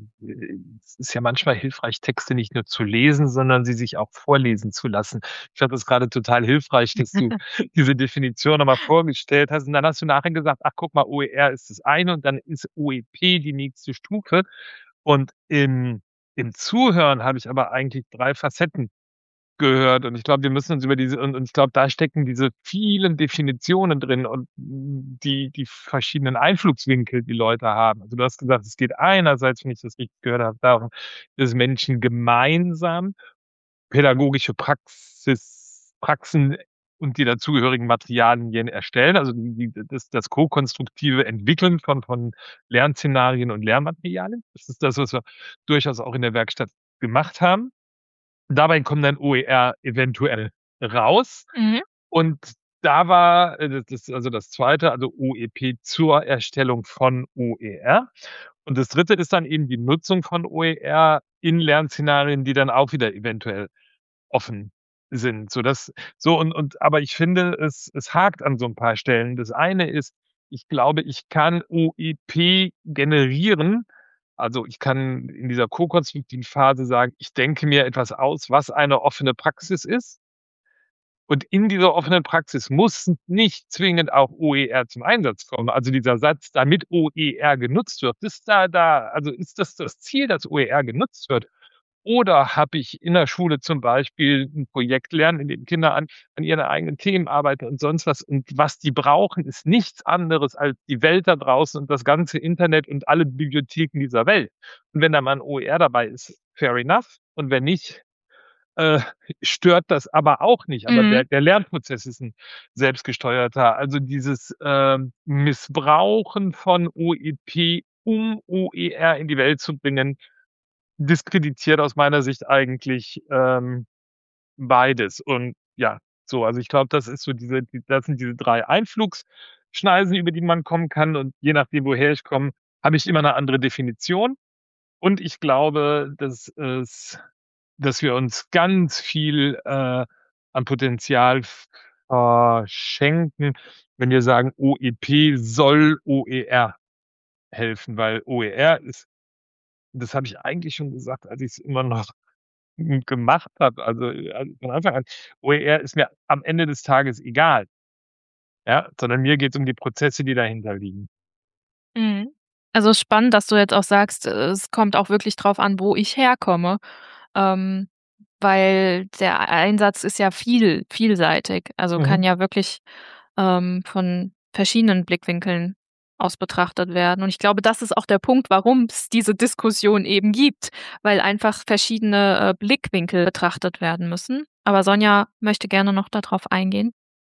es ist ja manchmal hilfreich, Texte nicht nur zu lesen, sondern sie sich auch vorlesen zu lassen. Ich fand das grade total hilfreich, dass du diese Definition noch mal vorgestellt hast und dann hast du nachher gesagt: „Ach, guck mal, O E R ist das eine und dann ist O E P die nächste Stufe.“ Und im im Zuhören habe ich aber eigentlich drei Facetten gehört und ich glaube, wir müssen uns über diese und und ich glaube, da stecken diese vielen Definitionen drin und die die verschiedenen Einflugswinkel, die Leute haben. Also, du hast gesagt, es geht einerseits, wenn ich das richtig gehört habe, darum, dass Menschen gemeinsam pädagogische Praxis Praxen und die dazugehörigen Materialien erstellen, also die die das das ko-konstruktive Entwickeln von von Lernszenarien und Lernmaterialien. Das ist das, was wir durchaus auch in der Werkstatt gemacht haben. Dabei kommt dann O E R eventuell raus Mhm. und da war, äh, das ist also das zweite, also O E P zur Erstellung von O E R. Und das dritte ist dann eben die Nutzung von O E R in Lernszenarien, die dann auch wieder eventuell offen sind, sodass so und und aber ich finde, es es hakt an so 'n paar Stellen. Das eine ist, ich glaube, ich kann O E P generieren. Also, ich kann in dieser ko-konstruktiven Phase sagen: „Ich denke mir etwas aus, was eine offene Praxis ist.“ Und in dieser offenen Praxis muss nicht zwingend auch O E R zum Einsatz kommen. Also, dieser Satz, damit O E R genutzt wird, ist da da also, ist das das Ziel, dass O E R genutzt wird? Oder habe ich in der Schule zum Beispiel 'n Projekt lernen, in dem Kinder an an ihren eigenen Themen arbeiten und sonst was und was die brauchen, ist nichts anderes als die Welt da draußen und das ganze Internet und alle Bibliotheken dieser Welt. Und wenn da mal 'n O E R dabei ist, fair enough. Und wenn nicht, äh, stört das aber auch nicht. Aber Mhm. der der Lernprozess ist 'n selbstgesteuerter. Also, dieses, ähm, Missbrauchen von O E P, um O E R in die Welt zu bringen, diskreditiert aus meiner Sicht eigentlich, ähm, beides. Und ja, so, also, ich glaube, das ist so diese die das sind diese drei Einflugsschneisen, über die man kommen kann und je nachdem, woher ich komme, habe ich immer 'ne andere Definition. Und ich glaube, dass es dass wir uns ganz viel, äh, an Potenzial verschenken, wenn wir sagen, O E P soll O E R helfen, weil O E R ist das habe ich eigentlich schon gesagt, als ich's immer noch, hm, gemacht habe, also, äh, von Anfang an. O E R ist mir am Ende des Tages egal. Ja, sondern mir geht's um die Prozesse, die dahinter liegen. Mhm. Also, spannend, dass du jetzt auch sagst, äh, es kommt auch wirklich drauf an, wo ich herkomme, ähm, weil der Einsatz ist ja viel vielseitig. Also, Mhm. kann ja wirklich, ähm, von verschiedenen Blickwinkeln aus betrachtet werden. Und ich glaube, das ist auch der Punkt, warum's diese Diskussion eben gibt, weil einfach verschiedene, äh, Blickwinkel betrachtet werden müssen. Aber Sonja möchte gerne noch da drauf eingehen.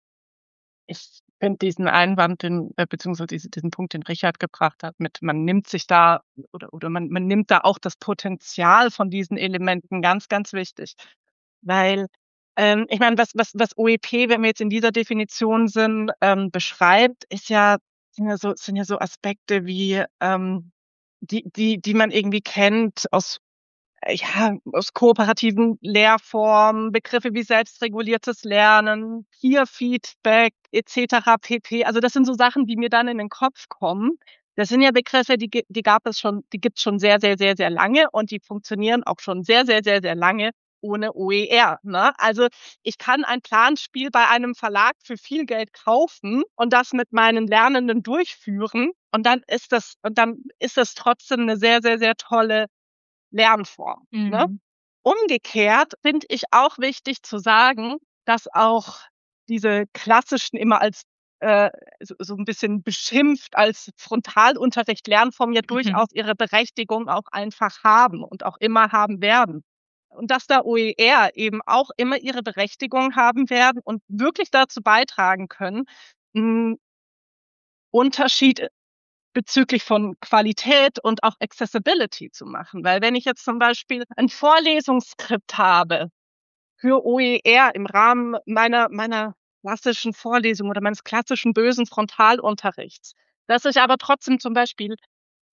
Ich finde diesen Einwand, den äh, beziehungsweise diese diesen Punkt, den Richard gebracht hat, mit man nimmt sich da oder oder man man nimmt da auch das Potenzial von diesen Elementen ganz, ganz wichtig. Weil, ähm, ich meine, was was was O E P, wenn wir jetzt in dieser Definition sind, ähm, beschreibt, ist ja sind ja so sind ja so Aspekte wie, ähm, die die die man irgendwie kennt aus äh, ja, aus kooperativen Lehrformen, Begriffe wie selbstreguliertes Lernen, Peer-Feedback et cetera pp. Also, das sind so Sachen, die mir dann in den Kopf kommen. Das sind ja Begriffe, die gi die gab es schon die gibt's schon sehr, sehr, sehr, sehr lange und die funktionieren auch schon sehr, sehr, sehr, sehr lange ohne O E R, ne? Also, ich kann ein Planspiel bei einem Verlag für viel Geld kaufen und das mit meinen Lernenden durchführen und dann ist das und dann ist das trotzdem 'ne sehr, sehr, sehr tolle Lernform, ne? Mhm. Umgekehrt finde ich auch wichtig zu sagen, dass auch diese klassischen immer als, äh, so so 'n bisschen beschimpft als Frontalunterricht Lernformen ja Mhm. durchaus ihre Berechtigung auch einfach haben und auch immer haben werden. Und dass da O E R eben auch immer ihre Berechtigung haben werden und wirklich dazu beitragen können, hm Unterschied bezüglich von Qualität und auch Accessibility zu machen. Weil wenn ich jetzt zum Beispiel ein Vorlesungsskript habe für O E R im Rahmen meiner meiner klassischen Vorlesung oder meines klassischen bösen Frontalunterrichts, dass ich aber trotzdem zum Beispiel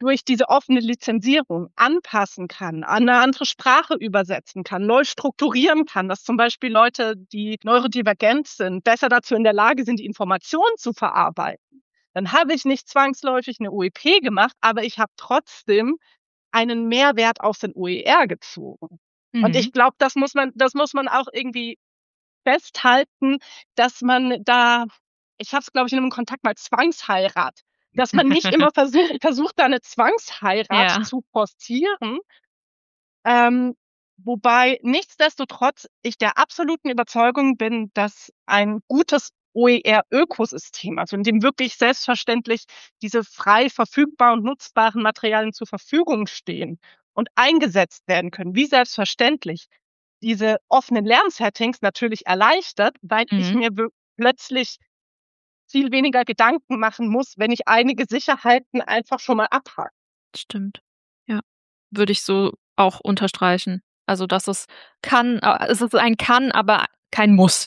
durch diese offene Lizenzierung anpassen kann, an eine andere Sprache übersetzen kann, neu strukturieren kann, dass zum Beispiel Leute, die neurodivergent sind, besser dazu in der Lage sind, die Informationen zu verarbeiten, dann habe ich nicht zwangsläufig eine O E P gemacht, aber ich habe trotzdem einen Mehrwert aus den O E R gezogen. Mhm. Und ich glaube, das muss man, das muss man auch irgendwie festhalten, dass man da, ich habe es, glaube ich, in einem Kontakt mal Zwangsheirat, dass man nicht immer versucht, versucht da eine Zwangsheirat Ja. zu forcieren. Ähm, wobei nichtsdestotrotz ich der absoluten Überzeugung bin, dass ein gutes O E R-Ökosystem, also in dem wirklich selbstverständlich diese frei verfügbaren und nutzbaren Materialien zur Verfügung stehen und eingesetzt werden können, wie selbstverständlich, diese offenen Lernsettings natürlich erleichtert, weil ich Mhm. mir wir- plötzlich viel weniger Gedanken machen muss, wenn ich einige Sicherheiten einfach schon mal abhake. Stimmt. Ja. Würde ich so auch unterstreichen. Also, dass es kann äh, es ist ein Kann, aber kein Muss.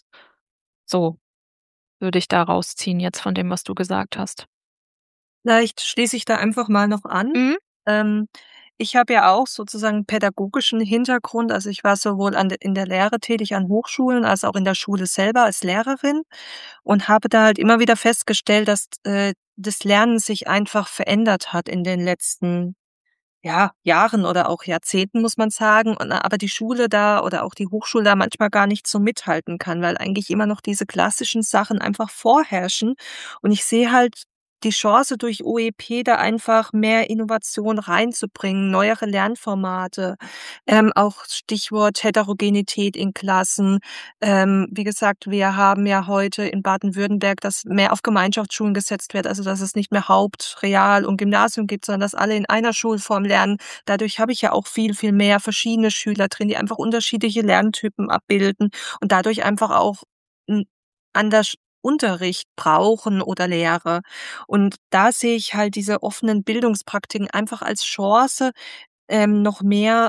So würde ich da rausziehen jetzt von dem, was du gesagt hast. Vielleicht schließe ich da einfach mal noch an. Mhm. Ähm, ich habe ja auch sozusagen pädagogischen Hintergrund. Also, ich war sowohl an de in der Lehre tätig an Hochschulen als auch in der Schule selber als Lehrerin und habe da halt immer wieder festgestellt, dass, äh, das Lernen sich einfach verändert hat in den letzten, ja, Jahren oder auch Jahrzehnten, muss man sagen. Und aber die Schule da oder auch die Hochschule da manchmal gar nicht so mithalten kann, weil eigentlich immer noch diese klassischen Sachen einfach vorherrschen. Und ich sehe halt die Chance durch O E P da einfach mehr Innovation reinzubringen, neuere Lernformate, ähm, auch Stichwort Heterogenität in Klassen. Ähm, wie gesagt, wir haben ja heute in Baden-Württemberg, dass mehr auf Gemeinschaftsschulen gesetzt wird, also dass es nicht mehr Haupt-, Real- und Gymnasium gibt, sondern dass alle in einer Schulform lernen. Dadurch habe ich ja auch viel, viel mehr verschiedene Schüler drin, die einfach unterschiedliche Lerntypen abbilden und dadurch einfach auch 'n anders Unterricht brauchen oder Lehre. Und da sehe ich halt diese offenen Bildungspraktiken einfach als Chance, ähm, noch mehr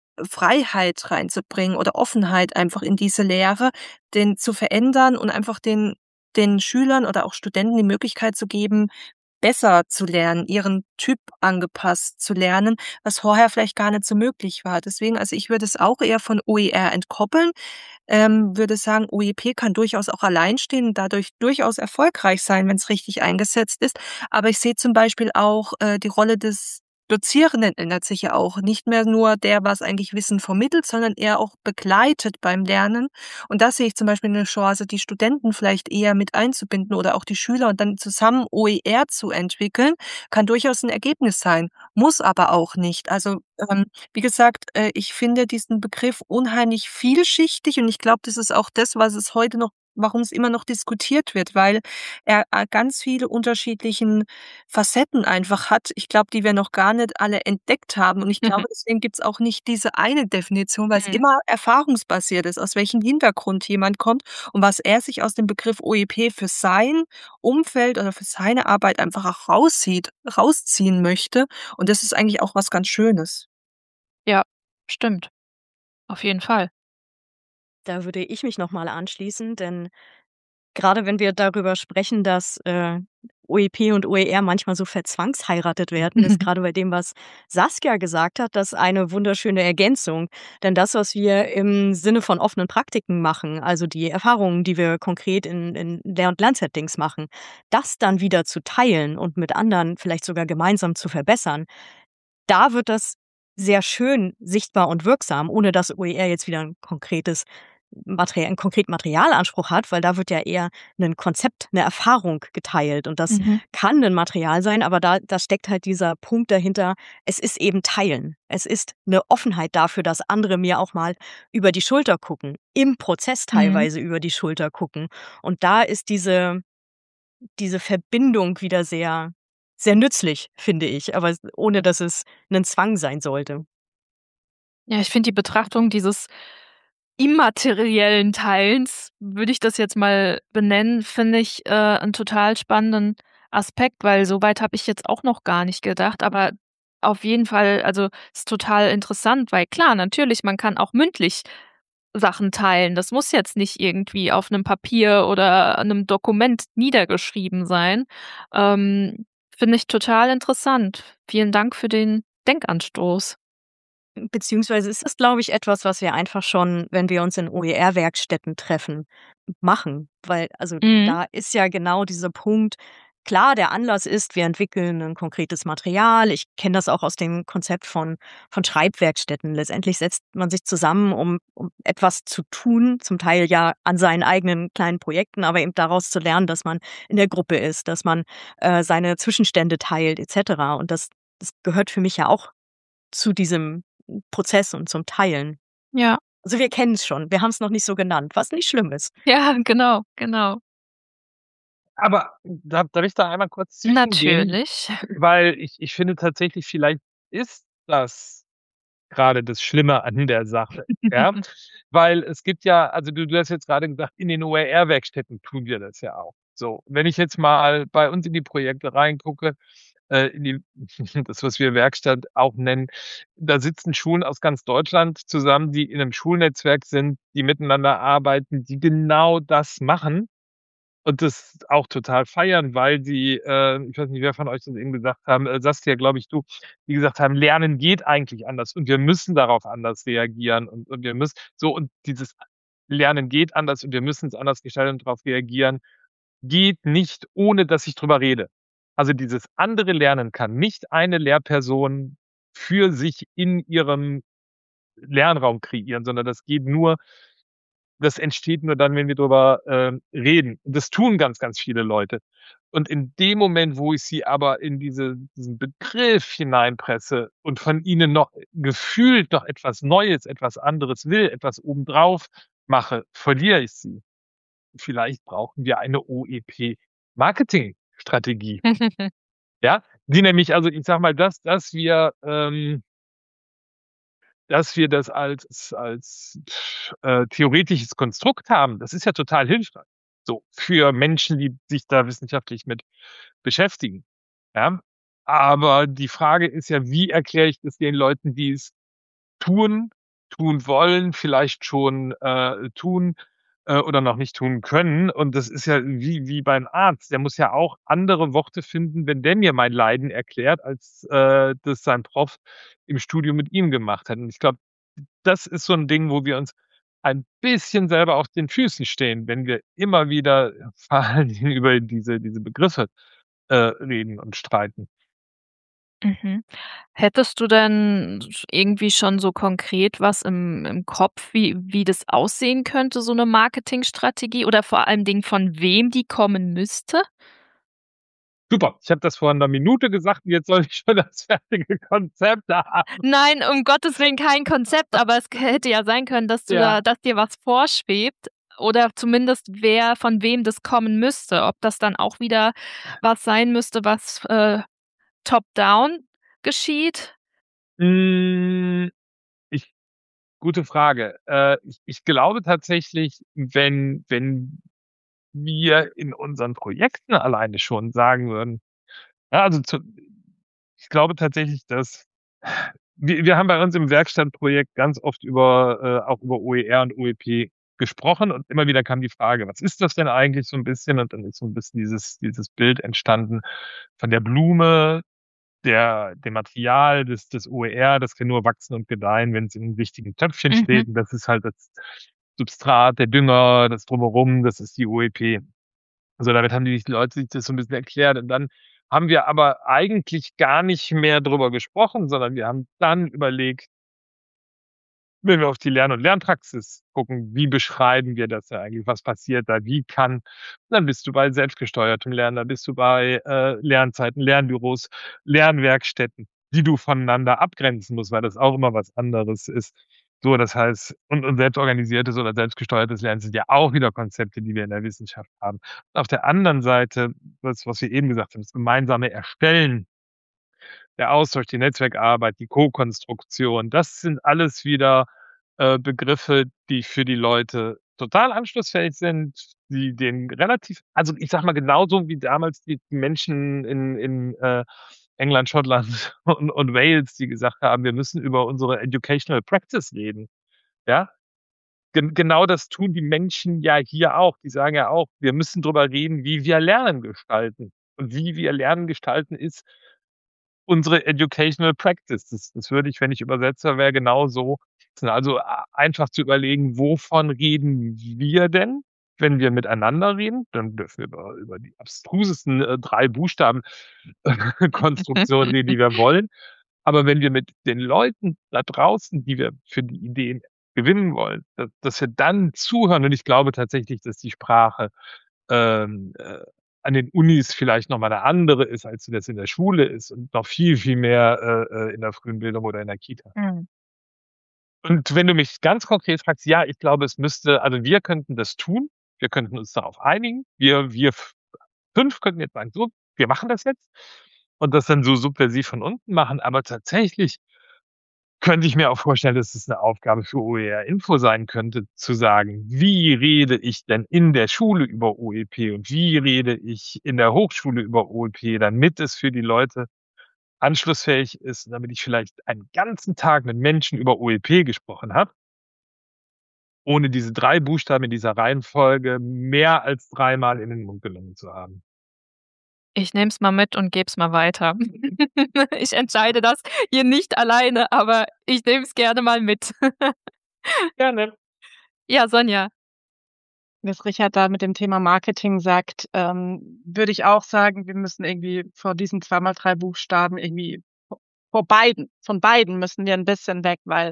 Freiheit reinzubringen oder Offenheit einfach in diese Lehre, den zu verändern und einfach den den Schülern oder auch Studenten die Möglichkeit zu geben, besser zu lernen, ihren Typ angepasst zu lernen, was vorher vielleicht gar nicht so möglich war. Deswegen, also ich würde es auch eher von O E R entkoppeln, ähm, würde sagen, O E P kann durchaus auch allein stehen und dadurch durchaus erfolgreich sein, wenn es richtig eingesetzt ist. Aber ich sehe zum Beispiel auch, äh, die Rolle des Dozierenden ändert sich ja auch. Nicht mehr nur der, was eigentlich Wissen vermittelt, sondern eher auch begleitet beim Lernen. Und da sehe ich zum Beispiel eine Chance, die Studenten vielleicht eher mit einzubinden oder auch die Schüler und dann zusammen O E R zu entwickeln, kann durchaus ein Ergebnis sein, muss aber auch nicht. Also, ähm, wie gesagt, äh, ich finde diesen Begriff unheimlich vielschichtig und ich glaube, das ist auch das, was es heute noch warum es immer noch diskutiert wird, weil er, äh, ganz viele unterschiedlichen Facetten einfach hat. Ich glaube, die wir noch gar nicht alle entdeckt haben und ich glaube, deswegen gibt's auch nicht diese eine Definition, weil es Mhm. immer erfahrungsbasiert ist, aus welchem Hintergrund jemand kommt und was er sich aus dem Begriff O E P für sein Umfeld oder für seine Arbeit einfach auch rauszieht rausziehen möchte. Und das ist eigentlich auch was ganz Schönes. Ja, stimmt. Auf jeden Fall. Da würde ich mich noch mal anschließen, denn gerade wenn wir darüber sprechen, dass, äh, O E P und O E R manchmal so verzwangsheiratet werden, ist gerade bei dem, was Saskia gesagt hat, das eine wunderschöne Ergänzung. Denn das, was wir im Sinne von offenen Praktiken machen, also die Erfahrungen, die wir konkret in in Lehr und Lernsettings machen, das dann wieder zu teilen und mit anderen vielleicht sogar gemeinsam zu verbessern, da wird das sehr schön sichtbar und wirksam, ohne dass O E R jetzt wieder 'n konkretes Materie 'n konkreten Materialanspruch hat, weil da wird ja eher 'nen Konzept, 'ne Erfahrung geteilt und das Mhm. kann 'nen Material sein, aber da da steckt halt dieser Punkt dahinter, es ist eben Teilen. Es ist 'ne Offenheit dafür, dass andere mir auch mal über die Schulter gucken, im Prozess Mhm. teilweise über die Schulter gucken. Und da ist diese diese Verbindung wieder sehr sehr nützlich, finde ich, aber s ohne dass es 'nen Zwang sein sollte. Ja, ich finde die Betrachtung dieses immateriellen Teilens, würde ich das jetzt mal benennen, finde ich, äh, 'n total spannenden Aspekt, weil so weit habe ich jetzt auch noch gar nicht gedacht, aber auf jeden Fall, also, ist total interessant, weil klar, natürlich, man kann auch mündlich Sachen teilen. Das muss jetzt nicht irgendwie auf 'nem Papier oder 'nem Dokument niedergeschrieben sein. Ähm, Finde ich total interessant. Vielen Dank für den Denkanstoß. Beziehungsweise ist das, glaube ich, etwas, was wir einfach schon, wenn wir uns in O E R-Werkstätten treffen, machen. Weil also Mhm. da ist ja genau dieser Punkt klar, der Anlass ist, wir entwickeln ein konkretes Material. Ich kenne das auch aus dem Konzept von von Schreibwerkstätten. Letztendlich setzt man sich zusammen, um um etwas zu tun, zum Teil ja an seinen eigenen kleinen Projekten, aber eben daraus zu lernen, dass man in der Gruppe ist, dass man, äh, seine Zwischenstände teilt et cetera. Und das das gehört für mich ja auch zu diesem Prozess und zum Teilen. Ja. Also, wir kennen es schon. Wir haben es noch nicht so genannt, was nicht schlimm ist. Ja, genau, genau. Aber darf darf ich da einmal kurz zwischengehen? Natürlich. Weil ich ich finde tatsächlich, vielleicht ist das gerade das Schlimme an der Sache, ja? Weil es gibt ja also du du hast jetzt gerade gesagt, in den O E R-Werkstätten tun wir das ja auch. So, wenn ich jetzt mal bei uns in die Projekte reingucke, äh, in die das, was wir Werkstatt auch nennen, da sitzen Schulen aus ganz Deutschland zusammen, die in einem Schulnetzwerk sind, die miteinander arbeiten, die genau das machen und das auch total feiern, weil sie, äh ich weiß nicht, wer von euch das eben gesagt haben, äh, Saskia, glaube ich, du, die gesagt haben: „Lernen geht eigentlich anders und wir müssen darauf anders reagieren und und wir müssen“ so und dieses Lernen geht anders und wir müssen es anders gestalten und darauf reagieren, geht nicht, ohne dass ich drüber rede. Also, dieses andere Lernen kann nicht eine Lehrperson für sich in ihrem Lernraum kreieren, sondern das geht nur das entsteht nur dann, wenn wir drüber, ähm, reden. Und das tun ganz, ganz viele Leute. Und in dem Moment, wo ich sie aber in diese diesen Begriff hineinpresse und von ihnen noch gefühlt noch etwas Neues, etwas anderes will, etwas obendrauf mache, verliere ich sie. Vielleicht brauchen wir eine O E P-Marketingstrategie, ja? Die nämlich also, ich sage mal, dass dass wir, ähm dass wir das als als, äh, theoretisches Konstrukt haben, das ist ja total hilfreich, so für Menschen, die sich da wissenschaftlich mit beschäftigen, ja? Aber die Frage ist ja, wie erkläre ich das den Leuten, die es tun, tun wollen, vielleicht schon, äh, tun, äh, oder noch nicht tun können. Und das ist ja wie wie beim Arzt. Der muss ja auch andere Worte finden, wenn der mir mein Leiden erklärt, als, äh, das sein Prof im Studium mit ihm gemacht hat. Und ich glaube, das ist so 'n Ding, wo wir uns ein bisschen selber auf den Füßen stehen, wenn wir immer wieder vor allen Dingen über diese diese Begriffe, äh, reden und streiten. Mhm. Hättest du denn sch irgendwie schon so konkret was im im Kopf, wie wie das aussehen könnte, so 'ne Marketingstrategie oder vor allen Dingen, von wem die kommen müsste? Super, ich habe das vor 'ner Minute gesagt und jetzt soll ich schon das fertige Konzept haben. Nein, um Gottes Willen kein Konzept, aber es k hätte ja sein können, dass du Ja. da dass dir was vorschwebt oder zumindest wer von wem das kommen müsste. Ob das dann auch wieder was sein müsste, was, äh, top down geschieht? Hm, ich gute Frage. Äh, ich ich glaube tatsächlich, wenn wenn wir in unseren Projekten alleine schon sagen würden ja, also zu ich glaube tatsächlich, dass wir wir haben bei uns im Werkstattprojekt ganz oft über äh, auch über O E R und O E P gesprochen und immer wieder kam die Frage: „Was ist das denn eigentlich so 'n bisschen?“ Und dann ist so 'n bisschen dieses dieses Bild entstanden von der Blume, der dem Material des des O E R, das kann nur wachsen und gedeihen, wenn's in 'nem richtigen Töpfchen Mhm. steht. Und das ist halt das Substrat, der Dünger, das Drumherum, das ist die O E P. Also, damit haben die sich die Leute sich das so 'n bisschen erklärt. Und dann haben wir aber eigentlich gar nicht mehr drüber gesprochen, sondern wir haben dann überlegt wenn wir auf die Lern und Lernpraxis gucken, wie beschreiben wir das ja eigentlich? Was passiert da? Wie kann dann bist du bei selbstgesteuertem Lernen, dann bist du bei, äh, Lernzeiten, Lernbüros, Lernwerkstätten, die du voneinander abgrenzen musst, weil das auch immer was anderes ist. So, das heißt und und selbstorganisiertes oder selbstgesteuertes Lernen sind ja auch wieder Konzepte, die wir in der Wissenschaft haben. Auf der anderen Seite, das, was wir eben gesagt haben, das gemeinsame Erstellen der Austausch, die Netzwerkarbeit, die Ko-Konstruktion, das sind alles wieder, äh, Begriffe, die für die Leute total anschlussfähig sind, die denen relativ also, ich sage mal, genauso wie damals die Menschen in in, äh, England, Schottland und und Wales, die gesagt haben: „Wir müssen über unsere Educational Practice reden“, ja? Gen genau das tun die Menschen ja hier auch. Die sagen ja auch: „Wir müssen drüber reden, wie wir Lernen gestalten.“ Und wie wir Lernen gestalten, ist unsere Educational Practice. Das das würde ich, wenn ich Übersetzer wäre, genauso also, a einfach zu überlegen, wovon reden wir denn, wenn wir miteinander reden? Dann dürfen wir über über die abstrusesten, äh, drei Buchstaben Konstruktionen reden, die wir wollen. Aber wenn wir mit den Leuten da draußen, die wir für die Ideen gewinnen wollen, da dass wir dann zuhören. Und ich glaube tatsächlich, dass die Sprache, ähm, äh, an den Unis vielleicht noch mal 'ne andere ist, als sie das in der Schule ist und noch viel, viel mehr, äh, äh, in der frühen Bildung oder in der Kita. Mhm. Und wenn du mich ganz konkret fragst, ja, ich glaube, es müsste also, wir könnten das tun. Wir könnten uns darauf einigen. Wir wir f fünf könnten jetzt sagen: „So, wir machen das jetzt." Und das dann so subversiv von unten machen. Aber tatsächlich könnte ich mir auch vorstellen, dass es 'ne Aufgabe für O E R Info sein könnte, zu sagen: „Wie rede ich denn in der Schule über O E P und wie rede ich in der Hochschule über O E P, damit es für die Leute anschlussfähig ist, damit ich vielleicht einen ganzen Tag mit Menschen über O E P gesprochen habe" ohne diese drei Buchstaben in dieser Reihenfolge mehr als dreimal in den Mund genommen zu haben. Ich nehme es mal mit und gebe es mal weiter. Ich entscheide das hier nicht alleine, aber ich nehme es gerne mal mit. Gerne. Ja, Sonja. Was Richard da mit dem Thema Marketing sagt, ähm, würde ich auch sagen, wir müssen irgendwie vor diesen zwei mal drei Buchstaben irgendwie v vor beiden von beiden müssen wir 'n bisschen weg, weil,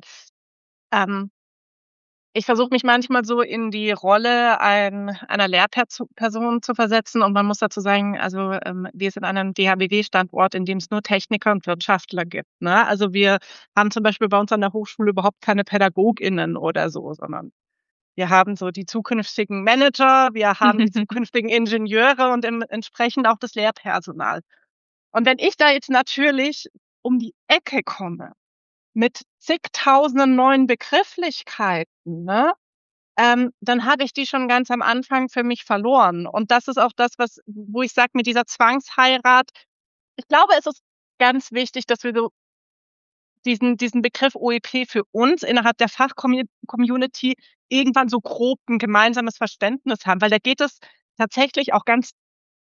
ähm ich versuche mich manchmal so in die Rolle ein einer Lehrperzo Person zu versetzen und man muss dazu sagen, also, ähm, wir sind an einem D H B W-Standort, in dem es nur Techniker und Wirtschaftler gibt, ne? Also, wir haben zum Beispiel bei uns an der Hochschule überhaupt keine PädagogInnen oder so, sondern wir haben so die zukünftigen Manager, wir haben die zukünftigen Ingenieure und em entsprechend auch das Lehrpersonal. Und wenn ich da jetzt natürlich um die Ecke komme mit zigtausenden neuen Begrifflichkeiten, ne, ähm, dann habe ich die schon ganz am Anfang für mich verloren. Und das ist auch das, was wo ich sage, mit dieser Zwangsheirat ich glaube, es ist ganz wichtig, dass wir so diesen diesen Begriff O E P für uns innerhalb der Fachcommu Community irgendwann so grob 'n gemeinsames Verständnis haben, weil da geht es tatsächlich auch ganz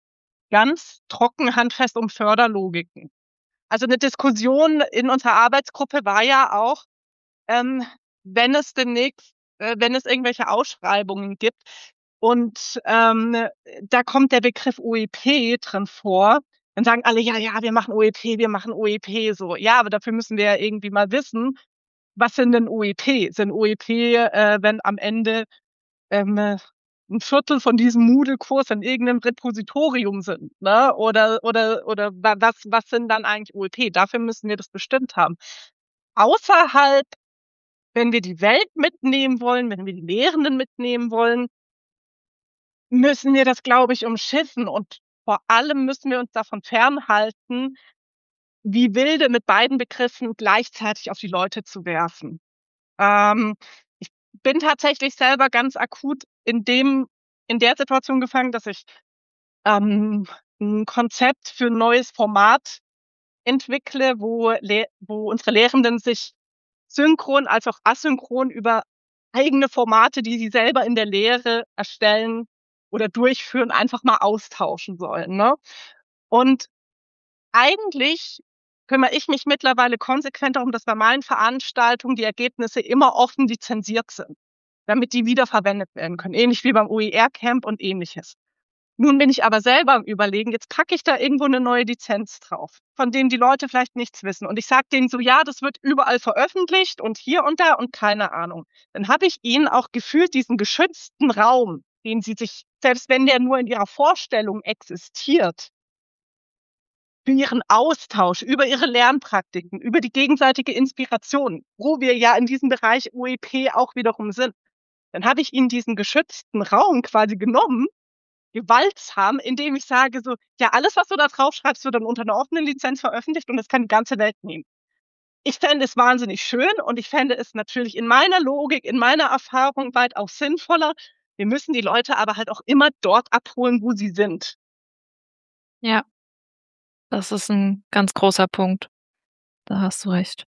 ganz trocken, handfest um Förderlogiken. Also, 'ne Diskussion in unserer Arbeitsgruppe war ja auch, ähm, wenn es demnächst äh, wenn es irgendwelche Ausschreibungen gibt und, ähm, da kommt der Begriff O E P drin vor, dann sagen alle: „Ja, ja, wir machen O E P, wir machen O E P", so. Ja, aber dafür müssen wir ja irgendwie mal wissen, was sind denn O E P? Sind O E P, äh, wenn am Ende, ähm, 'n Viertel von diesem Moodle-Kurs in irgend 'nem Repositorium sind, ne? Oder oder oder wa was was sind dann eigentlich O E P? Dafür müssen wir das bestimmt haben. Außerhalb, wenn wir die Welt mitnehmen wollen, wenn wir die Lehrenden mitnehmen wollen müssen wir das, glaube ich, umschiffen und vor allem müssen wir uns davon fernhalten, wie wilde mit beiden Begriffen gleichzeitig auf die Leute zu werfen. Ähm, ich bin tatsächlich selber ganz akut in dem in der Situation gefangen, dass ich, ähm, 'n Konzept für 'n neues Format entwickle, wo Le wo unsere Lehrenden sich synchron als auch asynchron über eigene Formate, die sie selber in der Lehre erstellen oder durchführen, einfach mal austauschen sollen, ne? Und eigentlich kümmere ich mich mittlerweile konsequent darum, dass bei meinen Veranstaltungen die Ergebnisse immer offen lizenziert sind, damit die wiederverwendet werden können, ähnlich wie beim O E R-Camp und Ähnliches. Nun bin ich aber selber am Überlegen, jetzt packe ich da irgendwo 'ne neue Lizenz drauf, von denen die Leute vielleicht nichts wissen. Und ich sage denen so: „Ja, das wird überall veröffentlicht und hier und da und keine Ahnung." Dann habe ich ihnen auch gefühlt diesen geschützten Raum, den sie sich selbst wenn der nur in ihrer Vorstellung existiert für ihren Austausch, über ihre Lernpraktiken, über die gegenseitige Inspiration, wo wir ja in diesem Bereich O E P auch wiederum sind. Dann habe ich ihnen diesen geschützten Raum quasi genommen, gewaltsam, indem ich sage so: „Ja, alles, was du da draufschreibst, wird dann unter 'ner offenen Lizenz veröffentlicht und das kann die ganze Welt nehmen." Ich fände es wahnsinnig schön und ich fände es natürlich in meiner Logik, in meiner Erfahrung weitaus sinnvoller. Wir müssen die Leute aber halt auch immer dort abholen, wo sie sind. Ja. Das ist 'n ganz großer Punkt. Da hast du recht.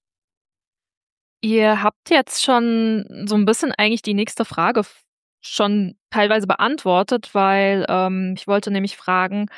Ihr habt jetzt schon so 'n bisschen eigentlich die nächste Frage f schon teilweise beantwortet, weil, ähm, ich wollte nämlich fragen,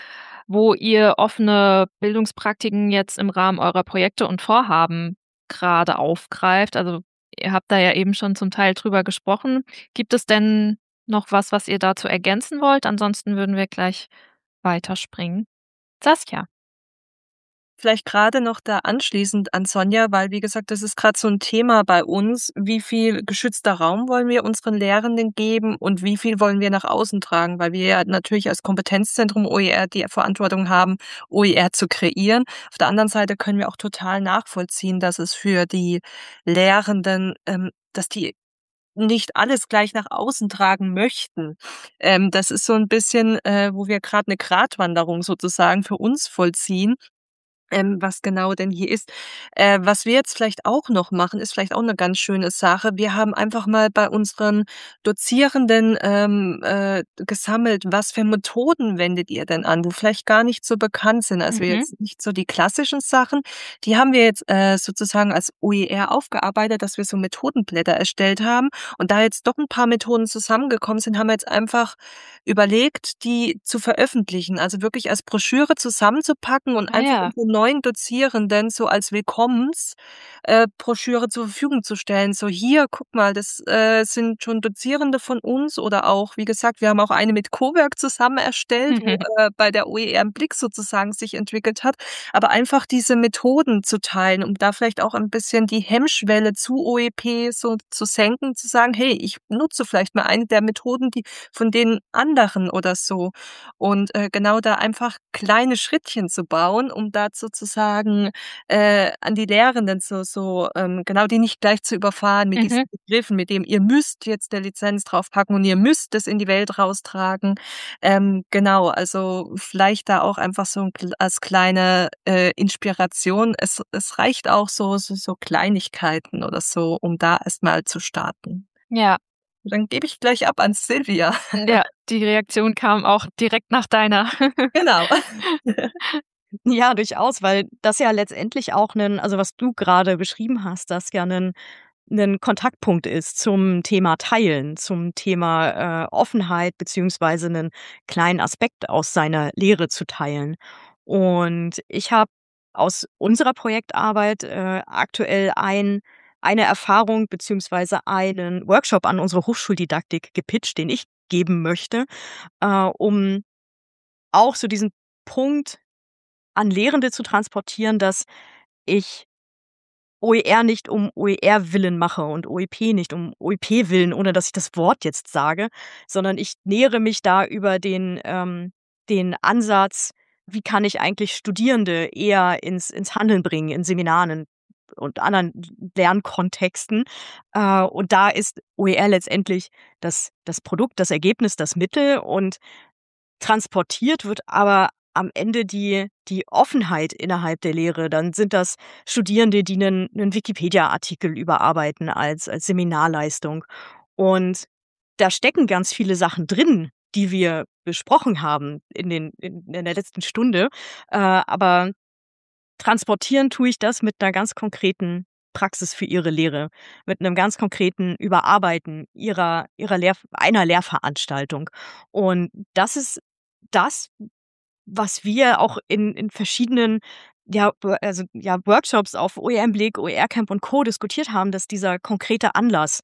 wo ihr offene Bildungspraktiken jetzt im Rahmen eurer Projekte und Vorhaben gerade aufgreift. Also, ihr habt da ja eben schon zum Teil drüber gesprochen. Gibt es denn noch was, was ihr dazu ergänzen wollt? Ansonsten würden wir gleich weiterspringen. Saskia. Vielleicht gerade noch da anschließend an Sonja, weil wie gesagt, das ist gerade so ein Thema bei uns. Wie viel geschützter Raum wollen wir unseren Lehrenden geben und wie viel wollen wir nach außen tragen? Weil wir ja natürlich als Kompetenzzentrum O E R die Verantwortung haben, O E R zu kreieren. Auf der anderen Seite können wir auch total nachvollziehen, dass es für die Lehrenden, ähm, dass die nicht alles gleich nach außen tragen möchten. Ähm, das ist so ein bisschen, äh, wo wir gerade eine Gratwanderung sozusagen für uns vollziehen, ähm, was genau denn hier ist. Äh, was wir jetzt vielleicht auch noch machen, ist vielleicht auch eine ganz schöne Sache. Wir haben einfach mal bei unseren Dozierenden, ähm, äh, gesammelt, was für Methoden wendet ihr denn an, wo vielleicht gar nicht so bekannt sind. Also, Mhm. jetzt nicht so die klassischen Sachen, die haben wir jetzt, äh, sozusagen als O E R aufgearbeitet, dass wir so Methodenblätter erstellt haben. Und da jetzt doch ein paar Methoden zusammengekommen sind, haben wir jetzt einfach überlegt, die zu veröffentlichen, also wirklich als Broschüre zusammenzupacken und Ah einfach ja. unseren neuen Dozierenden so als Willkommens äh, Broschüre zur Verfügung zu stellen. So: „Hier, guck mal, das, äh, sind schon Dozierende von uns“, oder auch, wie gesagt, wir haben auch eine mit Cowork zusammen erstellt, wo, äh, bei der O E R 'n Blick sozusagen sich entwickelt hat. Aber einfach diese Methoden zu teilen, um da vielleicht auch ein bisschen die Hemmschwelle zu O E P so zu senken, zu sagen: „Hey, ich nutze vielleicht mal eine der Methoden, die von den anderen oder so.“ Und, äh, genau da einfach kleine Schrittchen zu bauen, um da sozusagen, äh, an die Lehrenden so so, ähm genau, die nicht gleich zu überfahren mit diesen Mhm. Begriffen, mit dem: „Ihr müsst jetzt 'ne Lizenz draufpacken und ihr müsst es in die Welt raustragen.“ Ähm, genau, also vielleicht da auch einfach so 'n kl als kleine, äh, Inspiration. Es es reicht auch so so so Kleinigkeiten oder so, um da erst mal zu starten. Ja. Dann gebe ich gleich ab an Silvia. Ja, die Reaktion kam auch direkt nach deiner. Genau. Ja, durchaus, weil das ja letztendlich auch 'nen also, was du gerade beschrieben hast, das ja 'nen 'nen Kontaktpunkt ist zum Thema Teilen, zum Thema, äh, Offenheit beziehungsweise 'nen kleinen Aspekt aus seiner Lehre zu teilen. Und ich habe aus unserer Projektarbeit, äh, aktuell ein eine Erfahrung beziehungsweise einen Workshop an unsere Hochschuldidaktik gepitcht, den ich geben möchte, äh, um auch so diesen Punkt an Lehrende zu transportieren, dass ich O E R nicht um O E R willen mache und O E P nicht um O E P willen, ohne dass ich das Wort jetzt sage, sondern ich nähere mich da über den ähm, den Ansatz, wie kann ich eigentlich Studierende eher ins ins Handeln bringen in Seminaren und anderen Lernkontexten. Äh, und da ist O E R letztendlich das das Produkt, das Ergebnis, das Mittel und transportiert wird aber am Ende die die Offenheit innerhalb der Lehre. Dann sind das Studierende, die 'nen 'nen Wikipedia-Artikel überarbeiten als als Seminarleistung. Und da stecken ganz viele Sachen drin, die wir besprochen haben in den in in der letzten Stunde. Äh, aber transportieren tue ich das mit 'ner ganz konkreten Praxis für ihre Lehre, mit 'nem ganz konkreten Überarbeiten ihrer ihrer Lehr einer Lehrveranstaltung. Und das ist das, was wir auch in in verschiedenen, ja, w also, ja, Workshops auf O E R im Blick, O E R-Camp und Co. diskutiert haben, dass dieser konkrete Anlass,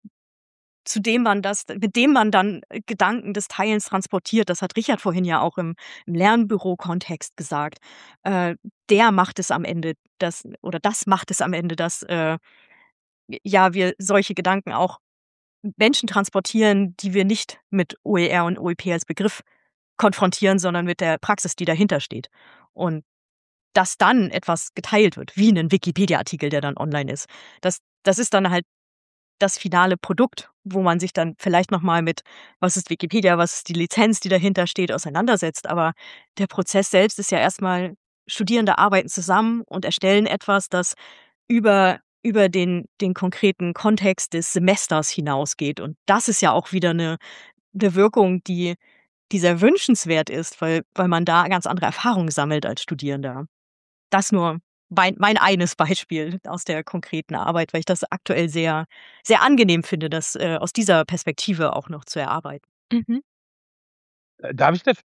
zu dem man das mit dem man dann äh, Gedanken des Teilens transportiert, das hat Richard vorhin ja auch im im Lernbüro-Kontext gesagt, äh, der macht es am Ende, das oder das macht es am Ende, dass, äh, ja, wir solche Gedanken auch Menschen transportieren, die wir nicht mit O E R und O E P als Begriff konfrontieren, sondern mit der Praxis, die dahinter steht. Und dass dann etwas geteilt wird, wie 'nen Wikipedia-Artikel, der dann online ist. Das das ist dann halt das finale Produkt, wo man sich dann vielleicht noch mal mit: „Was ist Wikipedia? Was ist die Lizenz, die dahinter steht?“ auseinandersetzt. Aber der Prozess selbst ist ja erst mal, Studierende arbeiten zusammen und erstellen etwas, das über über den den konkreten Kontext des Semesters hinausgeht. Und das ist ja auch wieder 'ne 'ne Wirkung, die die sehr wünschenswert ist, weil weil man da ganz andere Erfahrungen sammelt als Studierender. Das nur mein mein eines Beispiel aus der konkreten Arbeit, weil ich das aktuell sehr sehr angenehm finde, das, äh, aus dieser Perspektive auch noch zu erarbeiten. Mhm. Äh, darf ich 'ne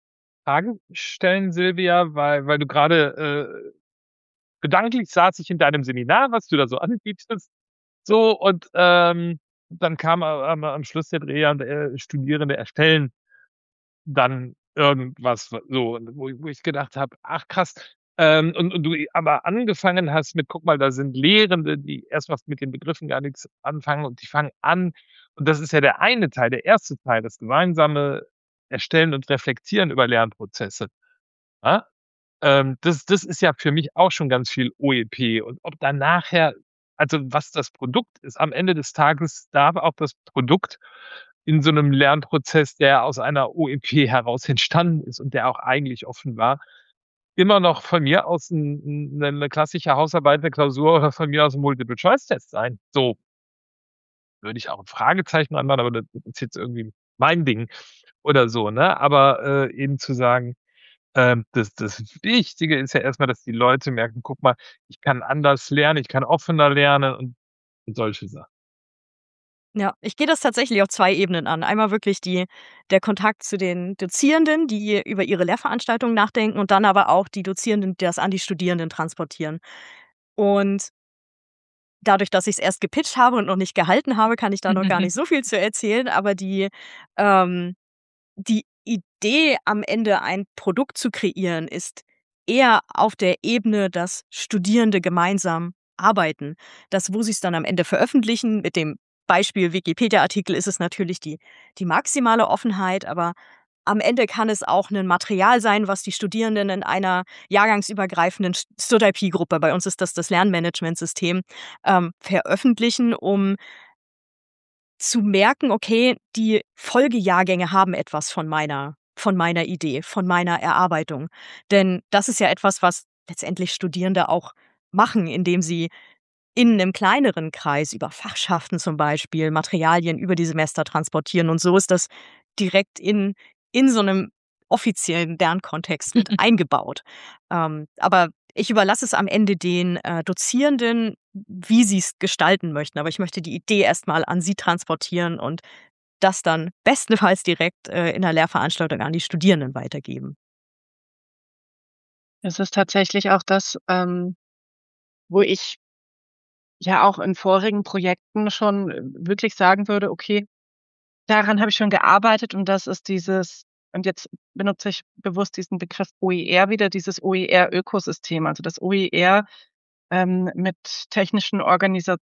Fragen stellen, Silvia, weil weil du gerade äh, gedanklich saß ich in deinem Seminar, was du da so anbietest, so und, ähm, dann kam a am am Schluss der Dreh und, äh, Studierende erstellen dann irgendwas so, wo wo ich gedacht habe: „Ach krass." Ähm, und und du aber angefangen hast mit: „Guck mal, da sind Lehrende, die erst mal mit den Begriffen gar nichts anfangen und die fangen an." Und das ist ja der eine Teil, der erste Teil, das gemeinsame Erstellen und Reflektieren über Lernprozesse, ja? Ähm, das das ist ja für mich auch schon ganz viel O E P. Und ob dann nachher also, was das Produkt ist, am Ende des Tages darf auch das Produkt in so 'nem Lernprozess, der aus einer O E P heraus entstanden ist und der auch eigentlich offen war, immer noch von mir aus 'n 'n 'ne 'ne klassische Hausarbeit, 'ne Klausur oder von mir aus 'n Multiple-Choice-Test sein. So. Würde ich auch 'n Fragezeichen dran machen, aber das ist jetzt irgendwie mein Ding oder so, ne? Aber, äh, eben zu sagen, ähm, das das Wichtige ist ja erst mal, dass die Leute merken: „Guck mal, ich kann anders lernen, ich kann offener lernen" und und solche Sachen. Ja, ich gehe das tatsächlich auf zwei Ebenen an. Einmal wirklich die der Kontakt zu den Dozierenden, die über ihre Lehrveranstaltungen nachdenken und dann aber auch die Dozierenden, die das an die Studierenden transportieren. Und dadurch, dass ich's erst gepitcht habe und noch nicht gehalten habe, kann ich da noch gar nicht so viel zu erzählen, aber die ähm, die Idee, am Ende ein Produkt zu kreieren, ist eher auf der Ebene, dass Studierende gemeinsam arbeiten. Das, wo sie's dann am Ende veröffentlichen, mit dem Beispiel Wikipedia-Artikel ist es natürlich die die maximale Offenheit, aber am Ende kann es auch 'nen Material sein, was die Studierenden in einer jahrgangsübergreifenden St StudIP-Gruppe, bei uns ist das das Lernmanagementsystem, ähm, veröffentlichen, um zu merken: „Okay, die Folgejahrgänge haben etwas von meiner von meiner Idee, von meiner Erarbeitung." Denn das ist ja etwas, was letztendlich Studierende auch machen, indem sie in 'nem kleineren Kreis über Fachschaften zum Beispiel Materialien über die Semester transportieren und so ist das direkt in in so 'nem offiziellen Lernkontext mit eingebaut. Ähm, aber ich überlasse es am Ende den, äh, Dozierenden, wie sie's gestalten möchten, aber ich möchte die Idee erst mal an sie transportieren und das dann bestenfalls direkt, äh, in 'ner Lehrveranstaltung an die Studierenden weitergeben. Es ist tatsächlich auch das, ähm, wo ich ja auch in vorigen Projekten schon, äh, wirklich sagen würde: „Okay, daran habe ich schon gearbeitet." Und das ist dieses und jetzt benutze ich bewusst diesen Begriff O E R wieder, dieses O E R-Ökosystem. Also, das O E R, ähm, mit technischen Organisa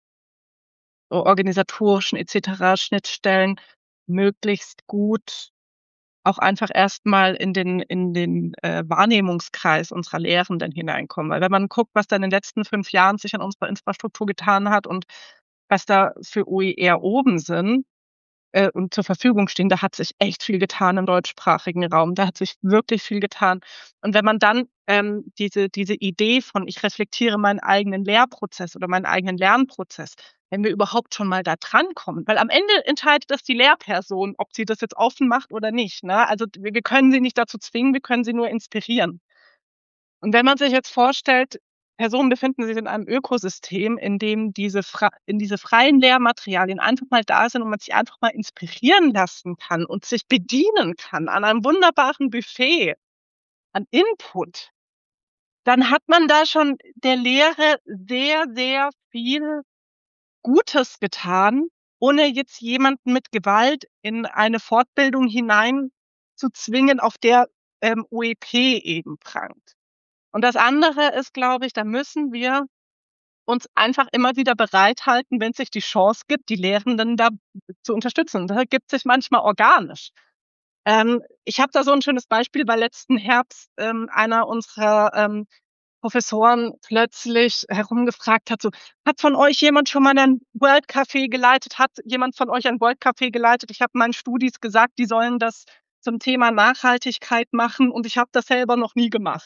o organisatorischen et cetera Schnittstellen möglichst gut auch einfach erst mal in den in den, äh, Wahrnehmungskreis unserer Lehrenden hineinkommen. Weil wenn man guckt, was da in den letzten fünf Jahren sich an unserer Infrastruktur getan hat und was da für O E R oben sind, äh, und zur Verfügung stehen, da hat sich echt viel getan im deutschsprachigen Raum. Da hat sich wirklich viel getan. Und wenn man dann, ähm, diese diese Idee von: „Ich reflektiere meinen eigenen Lehrprozess oder meinen eigenen Lernprozess", wenn wir überhaupt schon mal da drankommen weil am Ende entscheidet das die Lehrperson, ob sie das jetzt offen macht oder nicht, ne? Also, d wir wir können sie nicht dazu zwingen, wir können sie nur inspirieren. Und wenn man sich jetzt vorstellt, Personen befinden sich in einem Ökosystem, in dem diese fra in diese freien Lehrmaterialien einfach mal da sind und man sich einfach mal inspirieren lassen kann und sich bedienen kann an einem wunderbaren Buffet an Input, dann hat man da schon der Lehre sehr, sehr viel Gutes getan, ohne jetzt jemanden mit Gewalt in eine Fortbildung hineinzuzwingen, auf der, ähm, O E P eben prangt. Und das andere ist, glaube ich, da müssen wir uns einfach immer wieder bereithalten, wenn sich die Chance gibt, die Lehrenden da zu unterstützen. Das ergibt sich manchmal organisch. Ähm, ich habe da so 'n schönes Beispiel, weil letzten Herbst, ähm, einer unserer, ähm, Professoren plötzlich herumgefragt hat, so: „Hat von euch jemand schon mal 'nen World Café geleitet? Hat jemand von euch ein World Café geleitet? Ich habe meinen Studis gesagt, die sollen das zum Thema Nachhaltigkeit machen und ich habe das selber noch nie gemacht."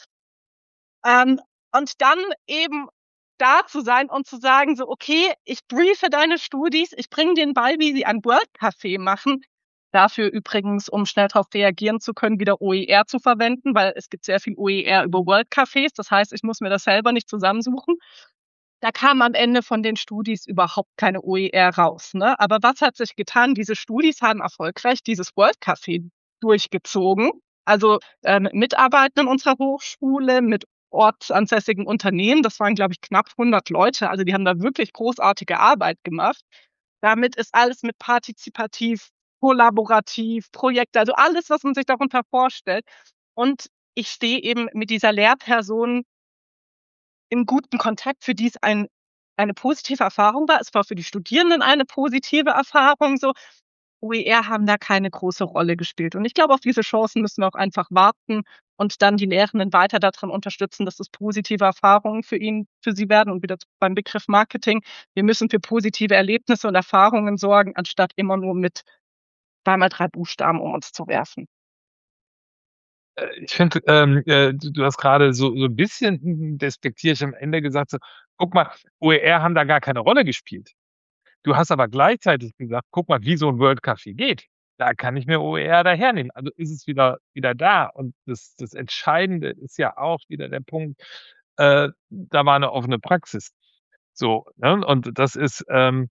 Ähm, und dann eben da zu sein und zu sagen so: „Okay, ich briefe deine Studis, ich bringe denen bei, wie sie ein World Café machen." Dafür übrigens, um schnell drauf reagieren zu können, wieder O E R zu verwenden, weil es gibt sehr viel O E R über World Cafés. Das heißt, ich muss mir das selber nicht zusammensuchen. Da kam am Ende von den Studis überhaupt keine O E R raus, ne? Aber was hat sich getan? Diese Studis haben erfolgreich dieses World Café durchgezogen Also ähm, Mitarbeitenden unserer Hochschule, mit ortsansässigen Unternehmen. Das waren, glaube ich, knapp hundert Leute. Also die haben da wirklich großartige Arbeit gemacht. Damit ist alles mit partizipativ, kollaborativ, Projekte, also alles, was man sich darunter vorstellt. Und ich stehe eben mit dieser Lehrperson in gutem Kontakt, für die es ein, eine positive Erfahrung war. Es war für die Studierenden eine positive Erfahrung. So, O E R haben da keine große Rolle gespielt. Und ich glaube, auf diese Chancen müssen wir auch einfach warten und dann die Lehrenden weiter daran unterstützen, dass es positive Erfahrungen für ihn, für sie werden. Und wieder beim Begriff Marketing. Wir müssen für positive Erlebnisse und Erfahrungen sorgen, anstatt immer nur mit zweimal drei Buchstaben um uns zu werfen. Äh, ich finde, ähm, äh, du du hast gerade so so 'n bisschen, hm, despektierlich am Ende gesagt so: „Guck mal, O E R haben da gar keine Rolle gespielt.“ Du hast aber gleichzeitig gesagt: „Guck mal, wie so 'n World Café geht. Da kann ich mir O E R dahernehmen.“ Also, ist es wieder wieder da. Und das das Entscheidende ist ja auch wieder der Punkt, äh, da war 'ne offene Praxis. So, ne? Und das ist, ähm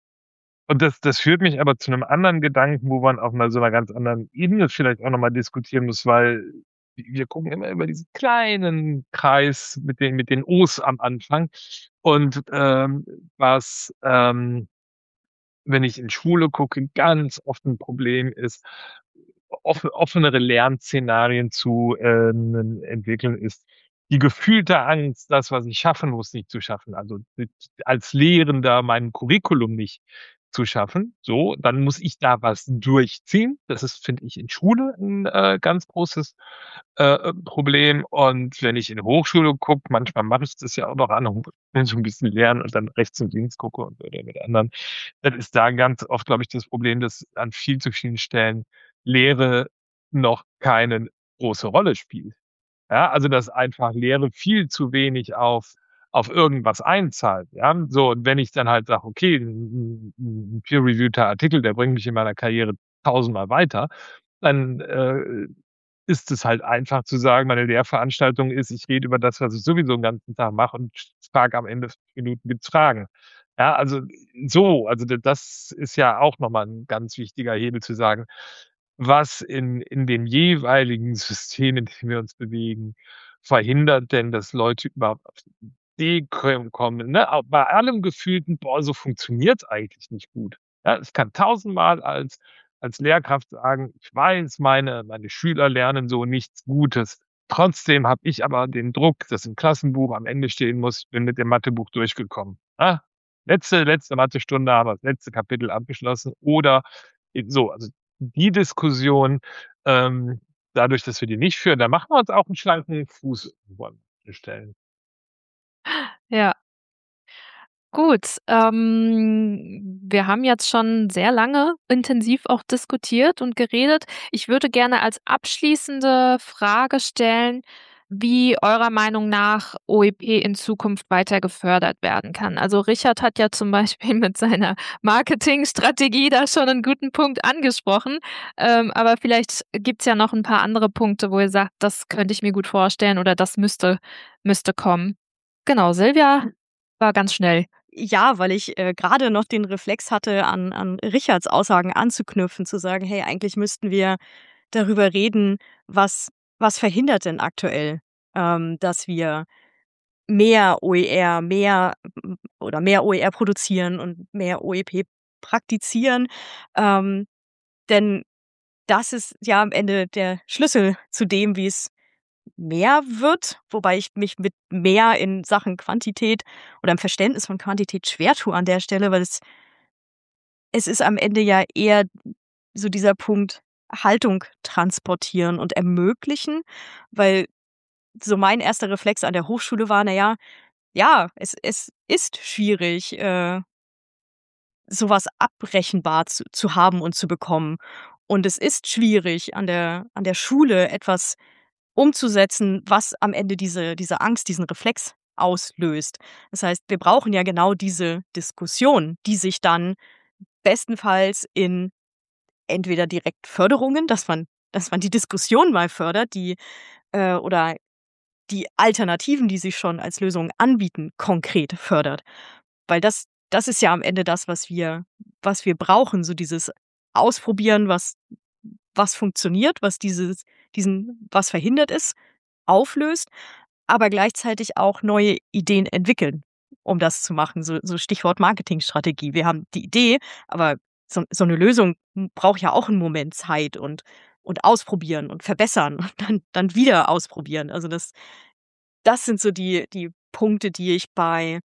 und das das führt mich aber zu 'nem anderen Gedanken, wo man auf 'ner so 'ner ganz anderen Ebene vielleicht auch noch mal diskutieren muss, weil wir gucken immer über diesen kleinen Kreis mit den mit den O's am Anfang. Und, ähm, was, ähm, wenn ich in Schule gucke, ganz oft 'n Problem ist, offen offenere Lernszenarien zu, ähm, entwickeln, ist die gefühlte Angst, das, was ich schaffen muss, nicht zu schaffen. Also, mit als Lehrender mein Curriculum nicht zu schaffen, so, dann muss ich da was durchziehen. Das ist, finde ich, in Schule 'n, äh, ganz großes, äh, Problem. Und wenn ich in Hochschule gucke, manchmal mache ich das ja auch noch an, wenn ich so 'n bisschen lerne und dann rechts und links gucke und oder mit anderen, dann ist da ganz oft, glaube ich, das Problem, dass an viel zu vielen Stellen Lehre noch keine große Rolle spielt. Ja, also, dass einfach Lehre viel zu wenig auf auf irgendwas einzahlt, ja? So, und wenn ich dann halt sage: „Okay, 'n 'n 'n peer-reviewter Artikel, der bringt mich in meiner Karriere tausendmal weiter“, dann, äh, ist es halt einfach zu sagen, meine Lehrveranstaltung ist, ich rede über das, was ich sowieso 'n ganzen Tag mache und frage am Ende fünf Minuten: „Gibt's Fragen?“ Ja, also so, also d das ist ja auch noch mal 'n ganz wichtiger Hebel zu sagen, was in in den jeweiligen Systemen, in denen wir uns bewegen, verhindert denn, dass Leute überhaupt auf die Idee krö kommen, ne? Au bei allem Gefühlten: „Boah, so funktioniert's eigentlich nicht gut.“ Ja, ich kann tausendmal als als Lehrkraft sagen: „Ich weiß, meine meine Schüler lernen so nichts Gutes. Trotzdem habe ich aber den Druck, dass im Klassenbuch am Ende stehen muss, bin mit dem Mathebuch durchgekommen. Ah, letzte letzte Mathestunde haben wir das letzte Kapitel abgeschlossen.“ Oder eben so, also die Diskussion, ähm, dadurch, dass wir die nicht führen, da machen wir uns auch 'n schlanken Fuß irgendwo an manchen Stellen. Ja. Gut, ähm, wir haben jetzt schon sehr lange intensiv auch diskutiert und geredet. Ich würde gerne als abschließende Frage stellen, wie eurer Meinung nach O E P in Zukunft weiter gefördert werden kann. Also, Richard hat ja zum Beispiel mit seiner Marketingstrategie da schon 'nen guten Punkt angesprochen. Ähm, aber vielleicht gibt's ja noch 'n paar andere Punkte, wo ihr sagt: „Das könnte ich mir gut vorstellen“ oder „das müsste müsste kommen.“ Genau, Silvia war ganz schnell. Ja, weil ich, äh, grade noch den Reflex hatte, an an Richards Aussagen anzuknüpfen, zu sagen: „Hey, eigentlich müssten wir darüber reden, was was verhindert denn aktuell, ähm, dass wir mehr O E R, mehr m oder mehr O E R produzieren und mehr O E P praktizieren.“ Ähm, denn das ist ja am Ende der Schlüssel zu dem, wie's mehr wird, wobei ich mich mit mehr in Sachen Quantität oder im Verständnis von Quantität schwer tue an der Stelle, weil es es ist am Ende ja eher so dieser Punkt Haltung transportieren und ermöglichen, weil so mein erster Reflex an der Hochschule war: „Na ja, ja, es es ist schwierig, äh“ „so was abbrechenbar zu zu haben und zu bekommen. Und es ist schwierig, an der an der Schule etwas umzusetzen, was am Ende diese diese Angst, diesen Reflex auslöst.“ Das heißt, wir brauchen ja genau diese Diskussion, die sich dann bestenfalls in entweder direkt Förderungen, dass man dass man die Diskussion mal fördert, die äh, oder die Alternativen, die sich schon als Lösung anbieten, konkret fördert. Weil das das ist ja am Ende das, was wir was wir brauchen, so dieses Ausprobieren, was was funktioniert, was dieses diesen, was verhindert ist, auflöst, aber gleichzeitig auch neue Ideen entwickeln, um das zu machen. So, so Stichwort Marketingstrategie. Wir haben die Idee, aber so, so eine Lösung braucht ja auch einen Moment Zeit und, und ausprobieren und verbessern und dann, dann wieder ausprobieren. Also das, das sind so die, die Punkte, die ich bei,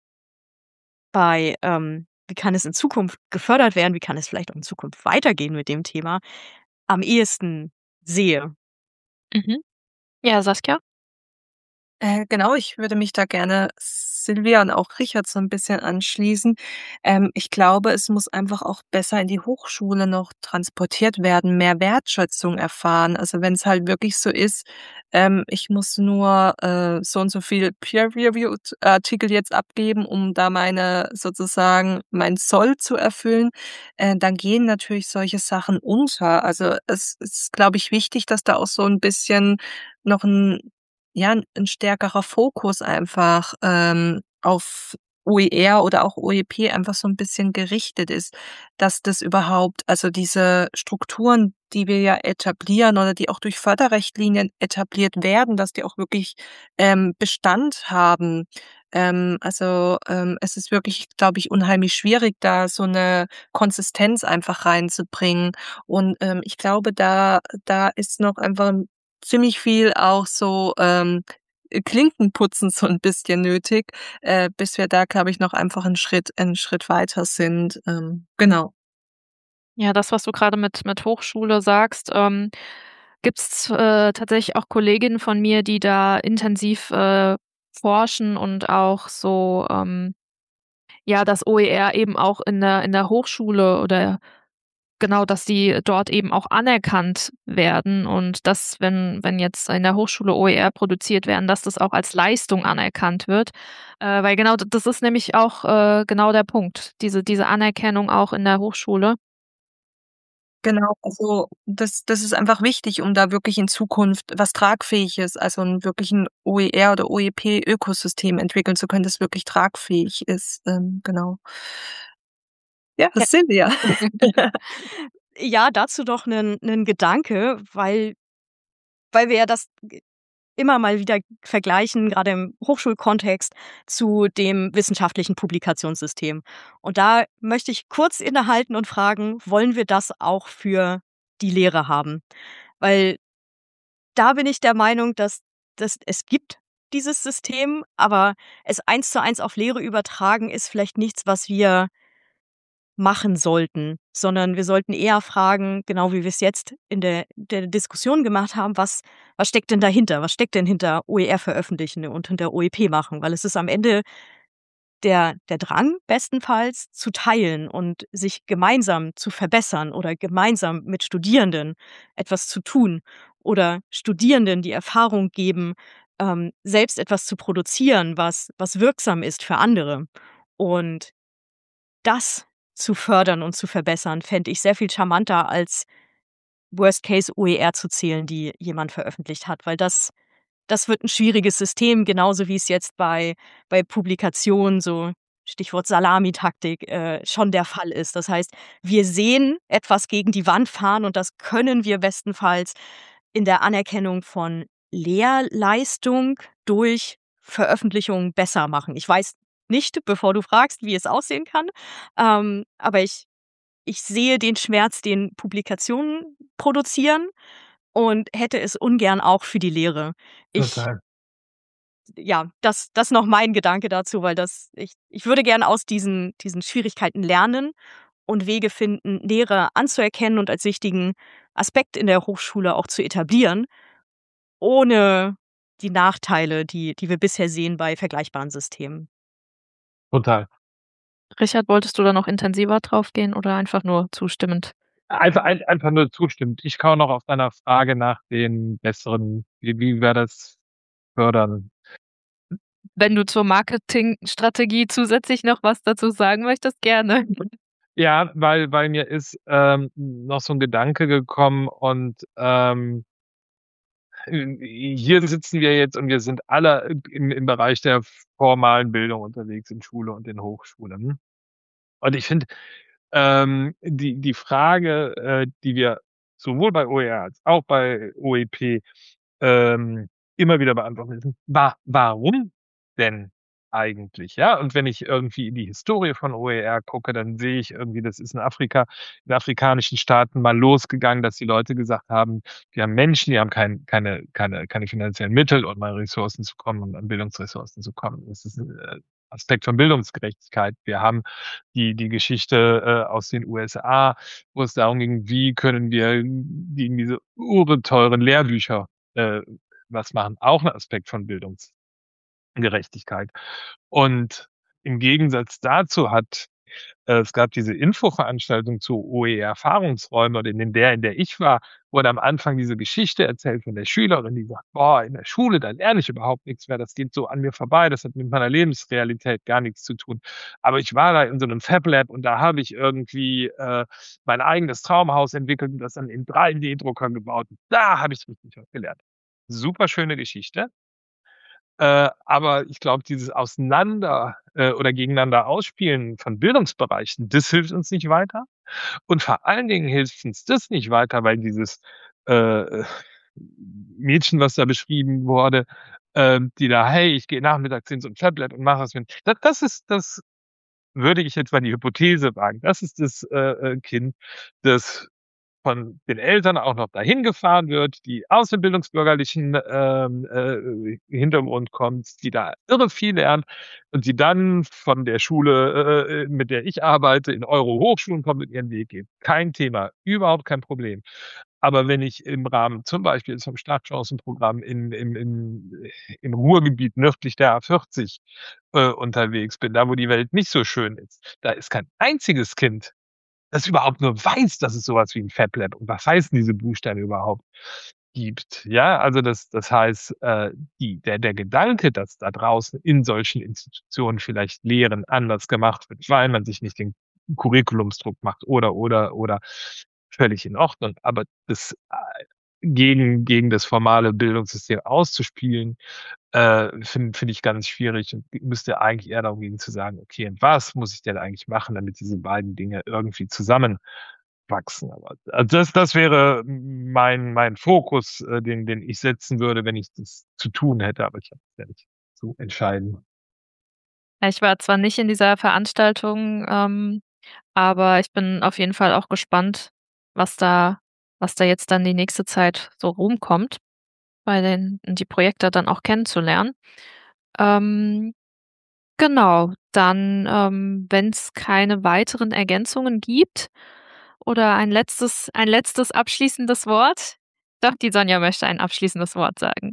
bei ähm, wie kann es in Zukunft gefördert werden, wie kann es vielleicht auch in Zukunft weitergehen mit dem Thema, am ehesten sehe. Mhm. Ja, Saskia? Äh, genau, ich würde mich da gerne Silvia und auch Richard so ein bisschen anschließen. Ähm, ich glaube, es muss einfach auch besser in die Hochschule noch transportiert werden, mehr Wertschätzung erfahren. Also, wenn es halt wirklich so ist, ähm, ich muss nur, äh, so und so viel Peer-Reviewed Artikel jetzt abgeben, um da meine sozusagen mein Soll zu erfüllen, äh, dann gehen natürlich solche Sachen unter. Also, es ist, glaube ich, wichtig, dass da auch so ein bisschen noch ein ja, 'n 'n stärkerer Fokus einfach, ähm, auf O E R oder auch O E P einfach so 'n bisschen gerichtet ist, dass das überhaupt also, diese Strukturen, die wir ja etablieren oder die auch durch Förderrichtlinien etabliert werden, dass die auch wirklich, ähm, Bestand haben. Ähm, also, ähm, es ist wirklich, glaube ich, unheimlich schwierig, da so 'ne Konsistenz einfach reinzubringen. Und, ähm, ich glaube, da da ist noch einfach ziemlich viel auch so, ähm, Klinkenputzen so 'n bisschen nötig, äh, bis wir da, glaube ich, noch einfach 'n Schritt 'n Schritt weiter sind. Ähm, genau. Ja, das, was du gerade mit mit Hochschule sagst, ähm, gibt's, äh, tatsächlich auch Kolleginnen von mir, die da intensiv, äh, forschen und auch so, ähm, ja, das O E R eben auch in der in der Hochschule oder genau, dass die dort eben auch anerkannt werden und dass, wenn wenn jetzt in der Hochschule O E R produziert werden, dass das auch als Leistung anerkannt wird. Äh, weil genau d das ist nämlich auch, äh, genau der Punkt, diese diese Anerkennung auch in der Hochschule. Genau, also das das ist einfach wichtig, um da wirklich in Zukunft was Tragfähiges, also 'n wirklichen O E R oder O E P-Ökosystem entwickeln zu können, das wirklich tragfähig ist. Ähm, genau. Ja, Ja. Silvia. Ja, dazu doch 'nen 'nen Gedanke, weil weil wir ja das g immer mal wieder vergleichen, grade im Hochschulkontext, zu dem wissenschaftlichen Publikationssystem. Und da möchte ich kurz innehalten und fragen: Wollen wir das auch für die Lehre haben? Weil da bin ich der Meinung, dass dass es gibt dieses System, aber es eins zu eins auf Lehre übertragen ist vielleicht nichts, was wir machen sollten, sondern wir sollten eher fragen, genau wie wir es jetzt in der der Diskussion gemacht haben, was was steckt denn dahinter? Was steckt denn hinter O E R veröffentlichen und hinter O E P machen? Weil es ist am Ende der der Drang bestenfalls zu teilen und sich gemeinsam zu verbessern oder gemeinsam mit Studierenden etwas zu tun oder Studierenden die Erfahrung geben, ähm, selbst etwas zu produzieren, was was wirksam ist für andere. Und das zu fördern und zu verbessern, fände ich sehr viel charmanter als Worst Case O E R zu zählen, die jemand veröffentlicht hat, weil das das wird 'n schwieriges System, genauso wie es jetzt bei bei Publikationen, so Stichwort Salamitaktik, äh, schon der Fall ist. Das heißt, wir sehen etwas gegen die Wand fahren und das können wir bestenfalls in der Anerkennung von Lehrleistung durch Veröffentlichung besser machen. Ich weiß nicht, bevor du fragst, wie es aussehen kann, ähm, aber ich ich sehe den Schmerz, den Publikationen produzieren und hätte es ungern auch für die Lehre. Ich Total. ja, das das noch mein Gedanke dazu, weil das ich ich würde gern aus diesen diesen Schwierigkeiten lernen und Wege finden, Lehre anzuerkennen und als wichtigen Aspekt in der Hochschule auch zu etablieren, ohne die Nachteile, die die wir bisher sehen bei vergleichbaren Systemen. Total. Richard, wolltest du da noch intensiver drauf gehen oder einfach nur zustimmend? Einfach ein einfach nur zustimmend. Ich komme noch auf deiner Frage nach den besseren wie wie wir das fördern. Wenn du zur Marketingstrategie zusätzlich noch was dazu sagen möchtest, gerne. Ja, weil weil mir ist, ähm, noch so 'n Gedanke gekommen und, ähm hier sitzen wir jetzt und wir sind alle im im Bereich der formalen Bildung unterwegs in Schule und in Hochschulen. Und ich finde, ähm, die die Frage, äh, die wir sowohl bei O E R als auch bei O E P ähm, immer wieder beantworten müssen. Wa warum denn eigentlich, ja? Und wenn ich irgendwie in die Historie von O E R gucke, dann sehe ich irgendwie, das ist in Afrika in afrikanischen Staaten mal losgegangen, dass die Leute gesagt haben, die haben Menschen, die haben kein keine keine keine finanziellen Mittel, um an Ressourcen zu kommen und an Bildungsressourcen zu kommen. Das ist 'n, äh, Aspekt von Bildungsgerechtigkeit. Wir haben die die Geschichte, äh, aus den U S A, wo es darum ging, wie können wir gegen diese urteuren Lehrbücher, äh, was machen, auch 'n Aspekt von Bildungsgerechtigkeit. Und im Gegensatz dazu hat äh, es gab diese Infoveranstaltung zu O E R-Erfahrungsräumen oder in der, in der ich war, wurde am Anfang diese Geschichte erzählt von der Schülerin, die sagt: „Boah, in der Schule, da lerne ich überhaupt nichts mehr. Das geht so an mir vorbei. Das hat mit meiner Lebensrealität gar nichts zu tun. Aber ich war da in so 'nem Fab Lab und da habe ich irgendwie, äh, mein eigenes Traumhaus entwickelt und das dann in drei D-Drucker gebaut. Da habe ich richtig was gelernt." Super schöne Geschichte. Äh, aber ich glaube, dieses Auseinander äh, oder gegeneinander Ausspielen von Bildungsbereichen, das hilft uns nicht weiter. Und vor allen Dingen hilft uns das nicht weiter, weil dieses, äh, Mädchen, was da beschrieben wurde, ähm, die da: „Hey, ich gehe nachmittags in so 'n Fab-Lab und mache was mit." Da das ist das würde ich jetzt mal die Hypothese wagen. Das ist das, äh, äh, Kind, das von den Eltern auch noch dahin gefahren wird, die aus dem bildungsbürgerlichen, ähm, äh, Hintergrund kommt, die da irre viel lernt und die dann von der Schule, äh, äh, mit der ich arbeite, in eure Hochschulen kommt und ihren Weg geht. Kein Thema, überhaupt kein Problem. Aber wenn ich im Rahmen zum Beispiel vom Startchancenprogramm in im im im Ruhrgebiet nördlich der A vierzig, äh, unterwegs bin, da wo die Welt nicht so schön ist, da ist kein einziges Kind, das überhaupt nur weiß, dass es so was wie 'n Fab Lab und was heißen diese Buchstaben überhaupt gibt. Ja, also das das heißt, äh, die der der Gedanke, dass da draußen in solchen Institutionen vielleicht Lehren anders gemacht wird, weil man sich nicht den Curriculumsdruck macht oder, oder, oder, völlig in Ordnung. Aber das, äh, gegen gegen das formale Bildungssystem auszuspielen, äh, finde finde ich ganz schwierig und müsste eigentlich eher darum gehen zu sagen: „Okay, und was muss ich denn eigentlich machen, damit diese beiden Dinge irgendwie zusammenwachsen?" Aber also das das wäre m mein mein Fokus, äh, den den ich setzen würde, wenn ich das zu tun hätte, aber ich habe es ja nicht zu entscheiden. Ja, ich war zwar nicht in dieser Veranstaltung, ähm, aber ich bin auf jeden Fall auch gespannt, was da was da jetzt dann die nächste Zeit so rumkommt, bei den die Projekte dann auch kennenzulernen. Ähm, genau, dann, ähm, wenn's keine weiteren Ergänzungen gibt oder ein letztes ein letztes abschließendes Wort? Doch, die Sonja möchte ein abschließendes Wort sagen.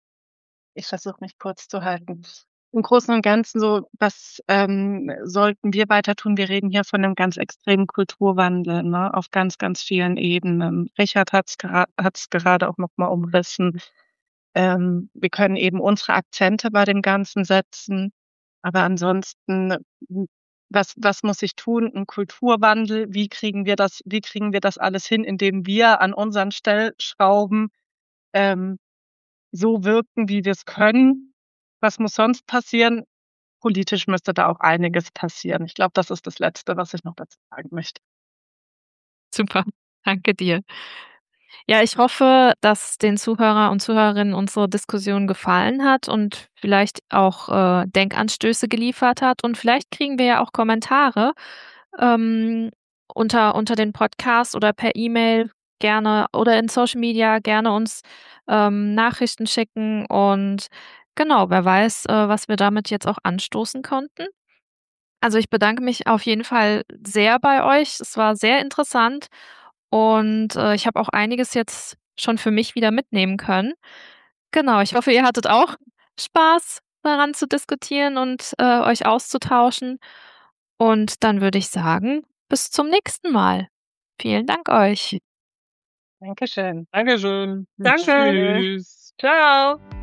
Ich versuche mich kurz zu halten. Im Großen und Ganzen so, was, ähm, sollten wir weiter tun? Wir reden hier von 'nem ganz extremen Kulturwandel, ne, auf ganz, ganz vielen Ebenen. Richard hat's gera hat's gerade auch noch mal umrissen. Ähm, wir können eben unsere Akzente bei dem Ganzen setzen, aber ansonsten, hm, was was muss ich tun? 'N Kulturwandel. Wie kriegen wir das wie kriegen wir das alles hin, indem wir an unseren Stellschrauben, ähm, so wirken, wie wir's können? Was muss sonst passieren? Politisch müsste da auch einiges passieren. Ich glaube, das ist das Letzte, was ich noch dazu sagen möchte. Super, danke dir. Ja, ich hoffe, dass den Zuhörer und Zuhörerinnen unsere Diskussion gefallen hat und vielleicht auch, äh, Denkanstöße geliefert hat. Und vielleicht kriegen wir ja auch Kommentare, ähm, unter unter den Podcast oder per E-Mail gerne oder in Social Media gerne uns, ähm, Nachrichten schicken und genau, wer weiß, äh, was wir damit jetzt auch anstoßen konnten. Also, ich bedanke mich auf jeden Fall sehr bei euch. Es war sehr interessant und, äh, ich habe auch einiges jetzt schon für mich wieder mitnehmen können. Genau, ich hoffe, ihr hattet auch Spaß daran zu diskutieren und, äh, euch auszutauschen. Und dann würde ich sagen, bis zum nächsten Mal. Vielen Dank euch. Dankeschön. Dankeschön. Danke. Tschüss. Tschau.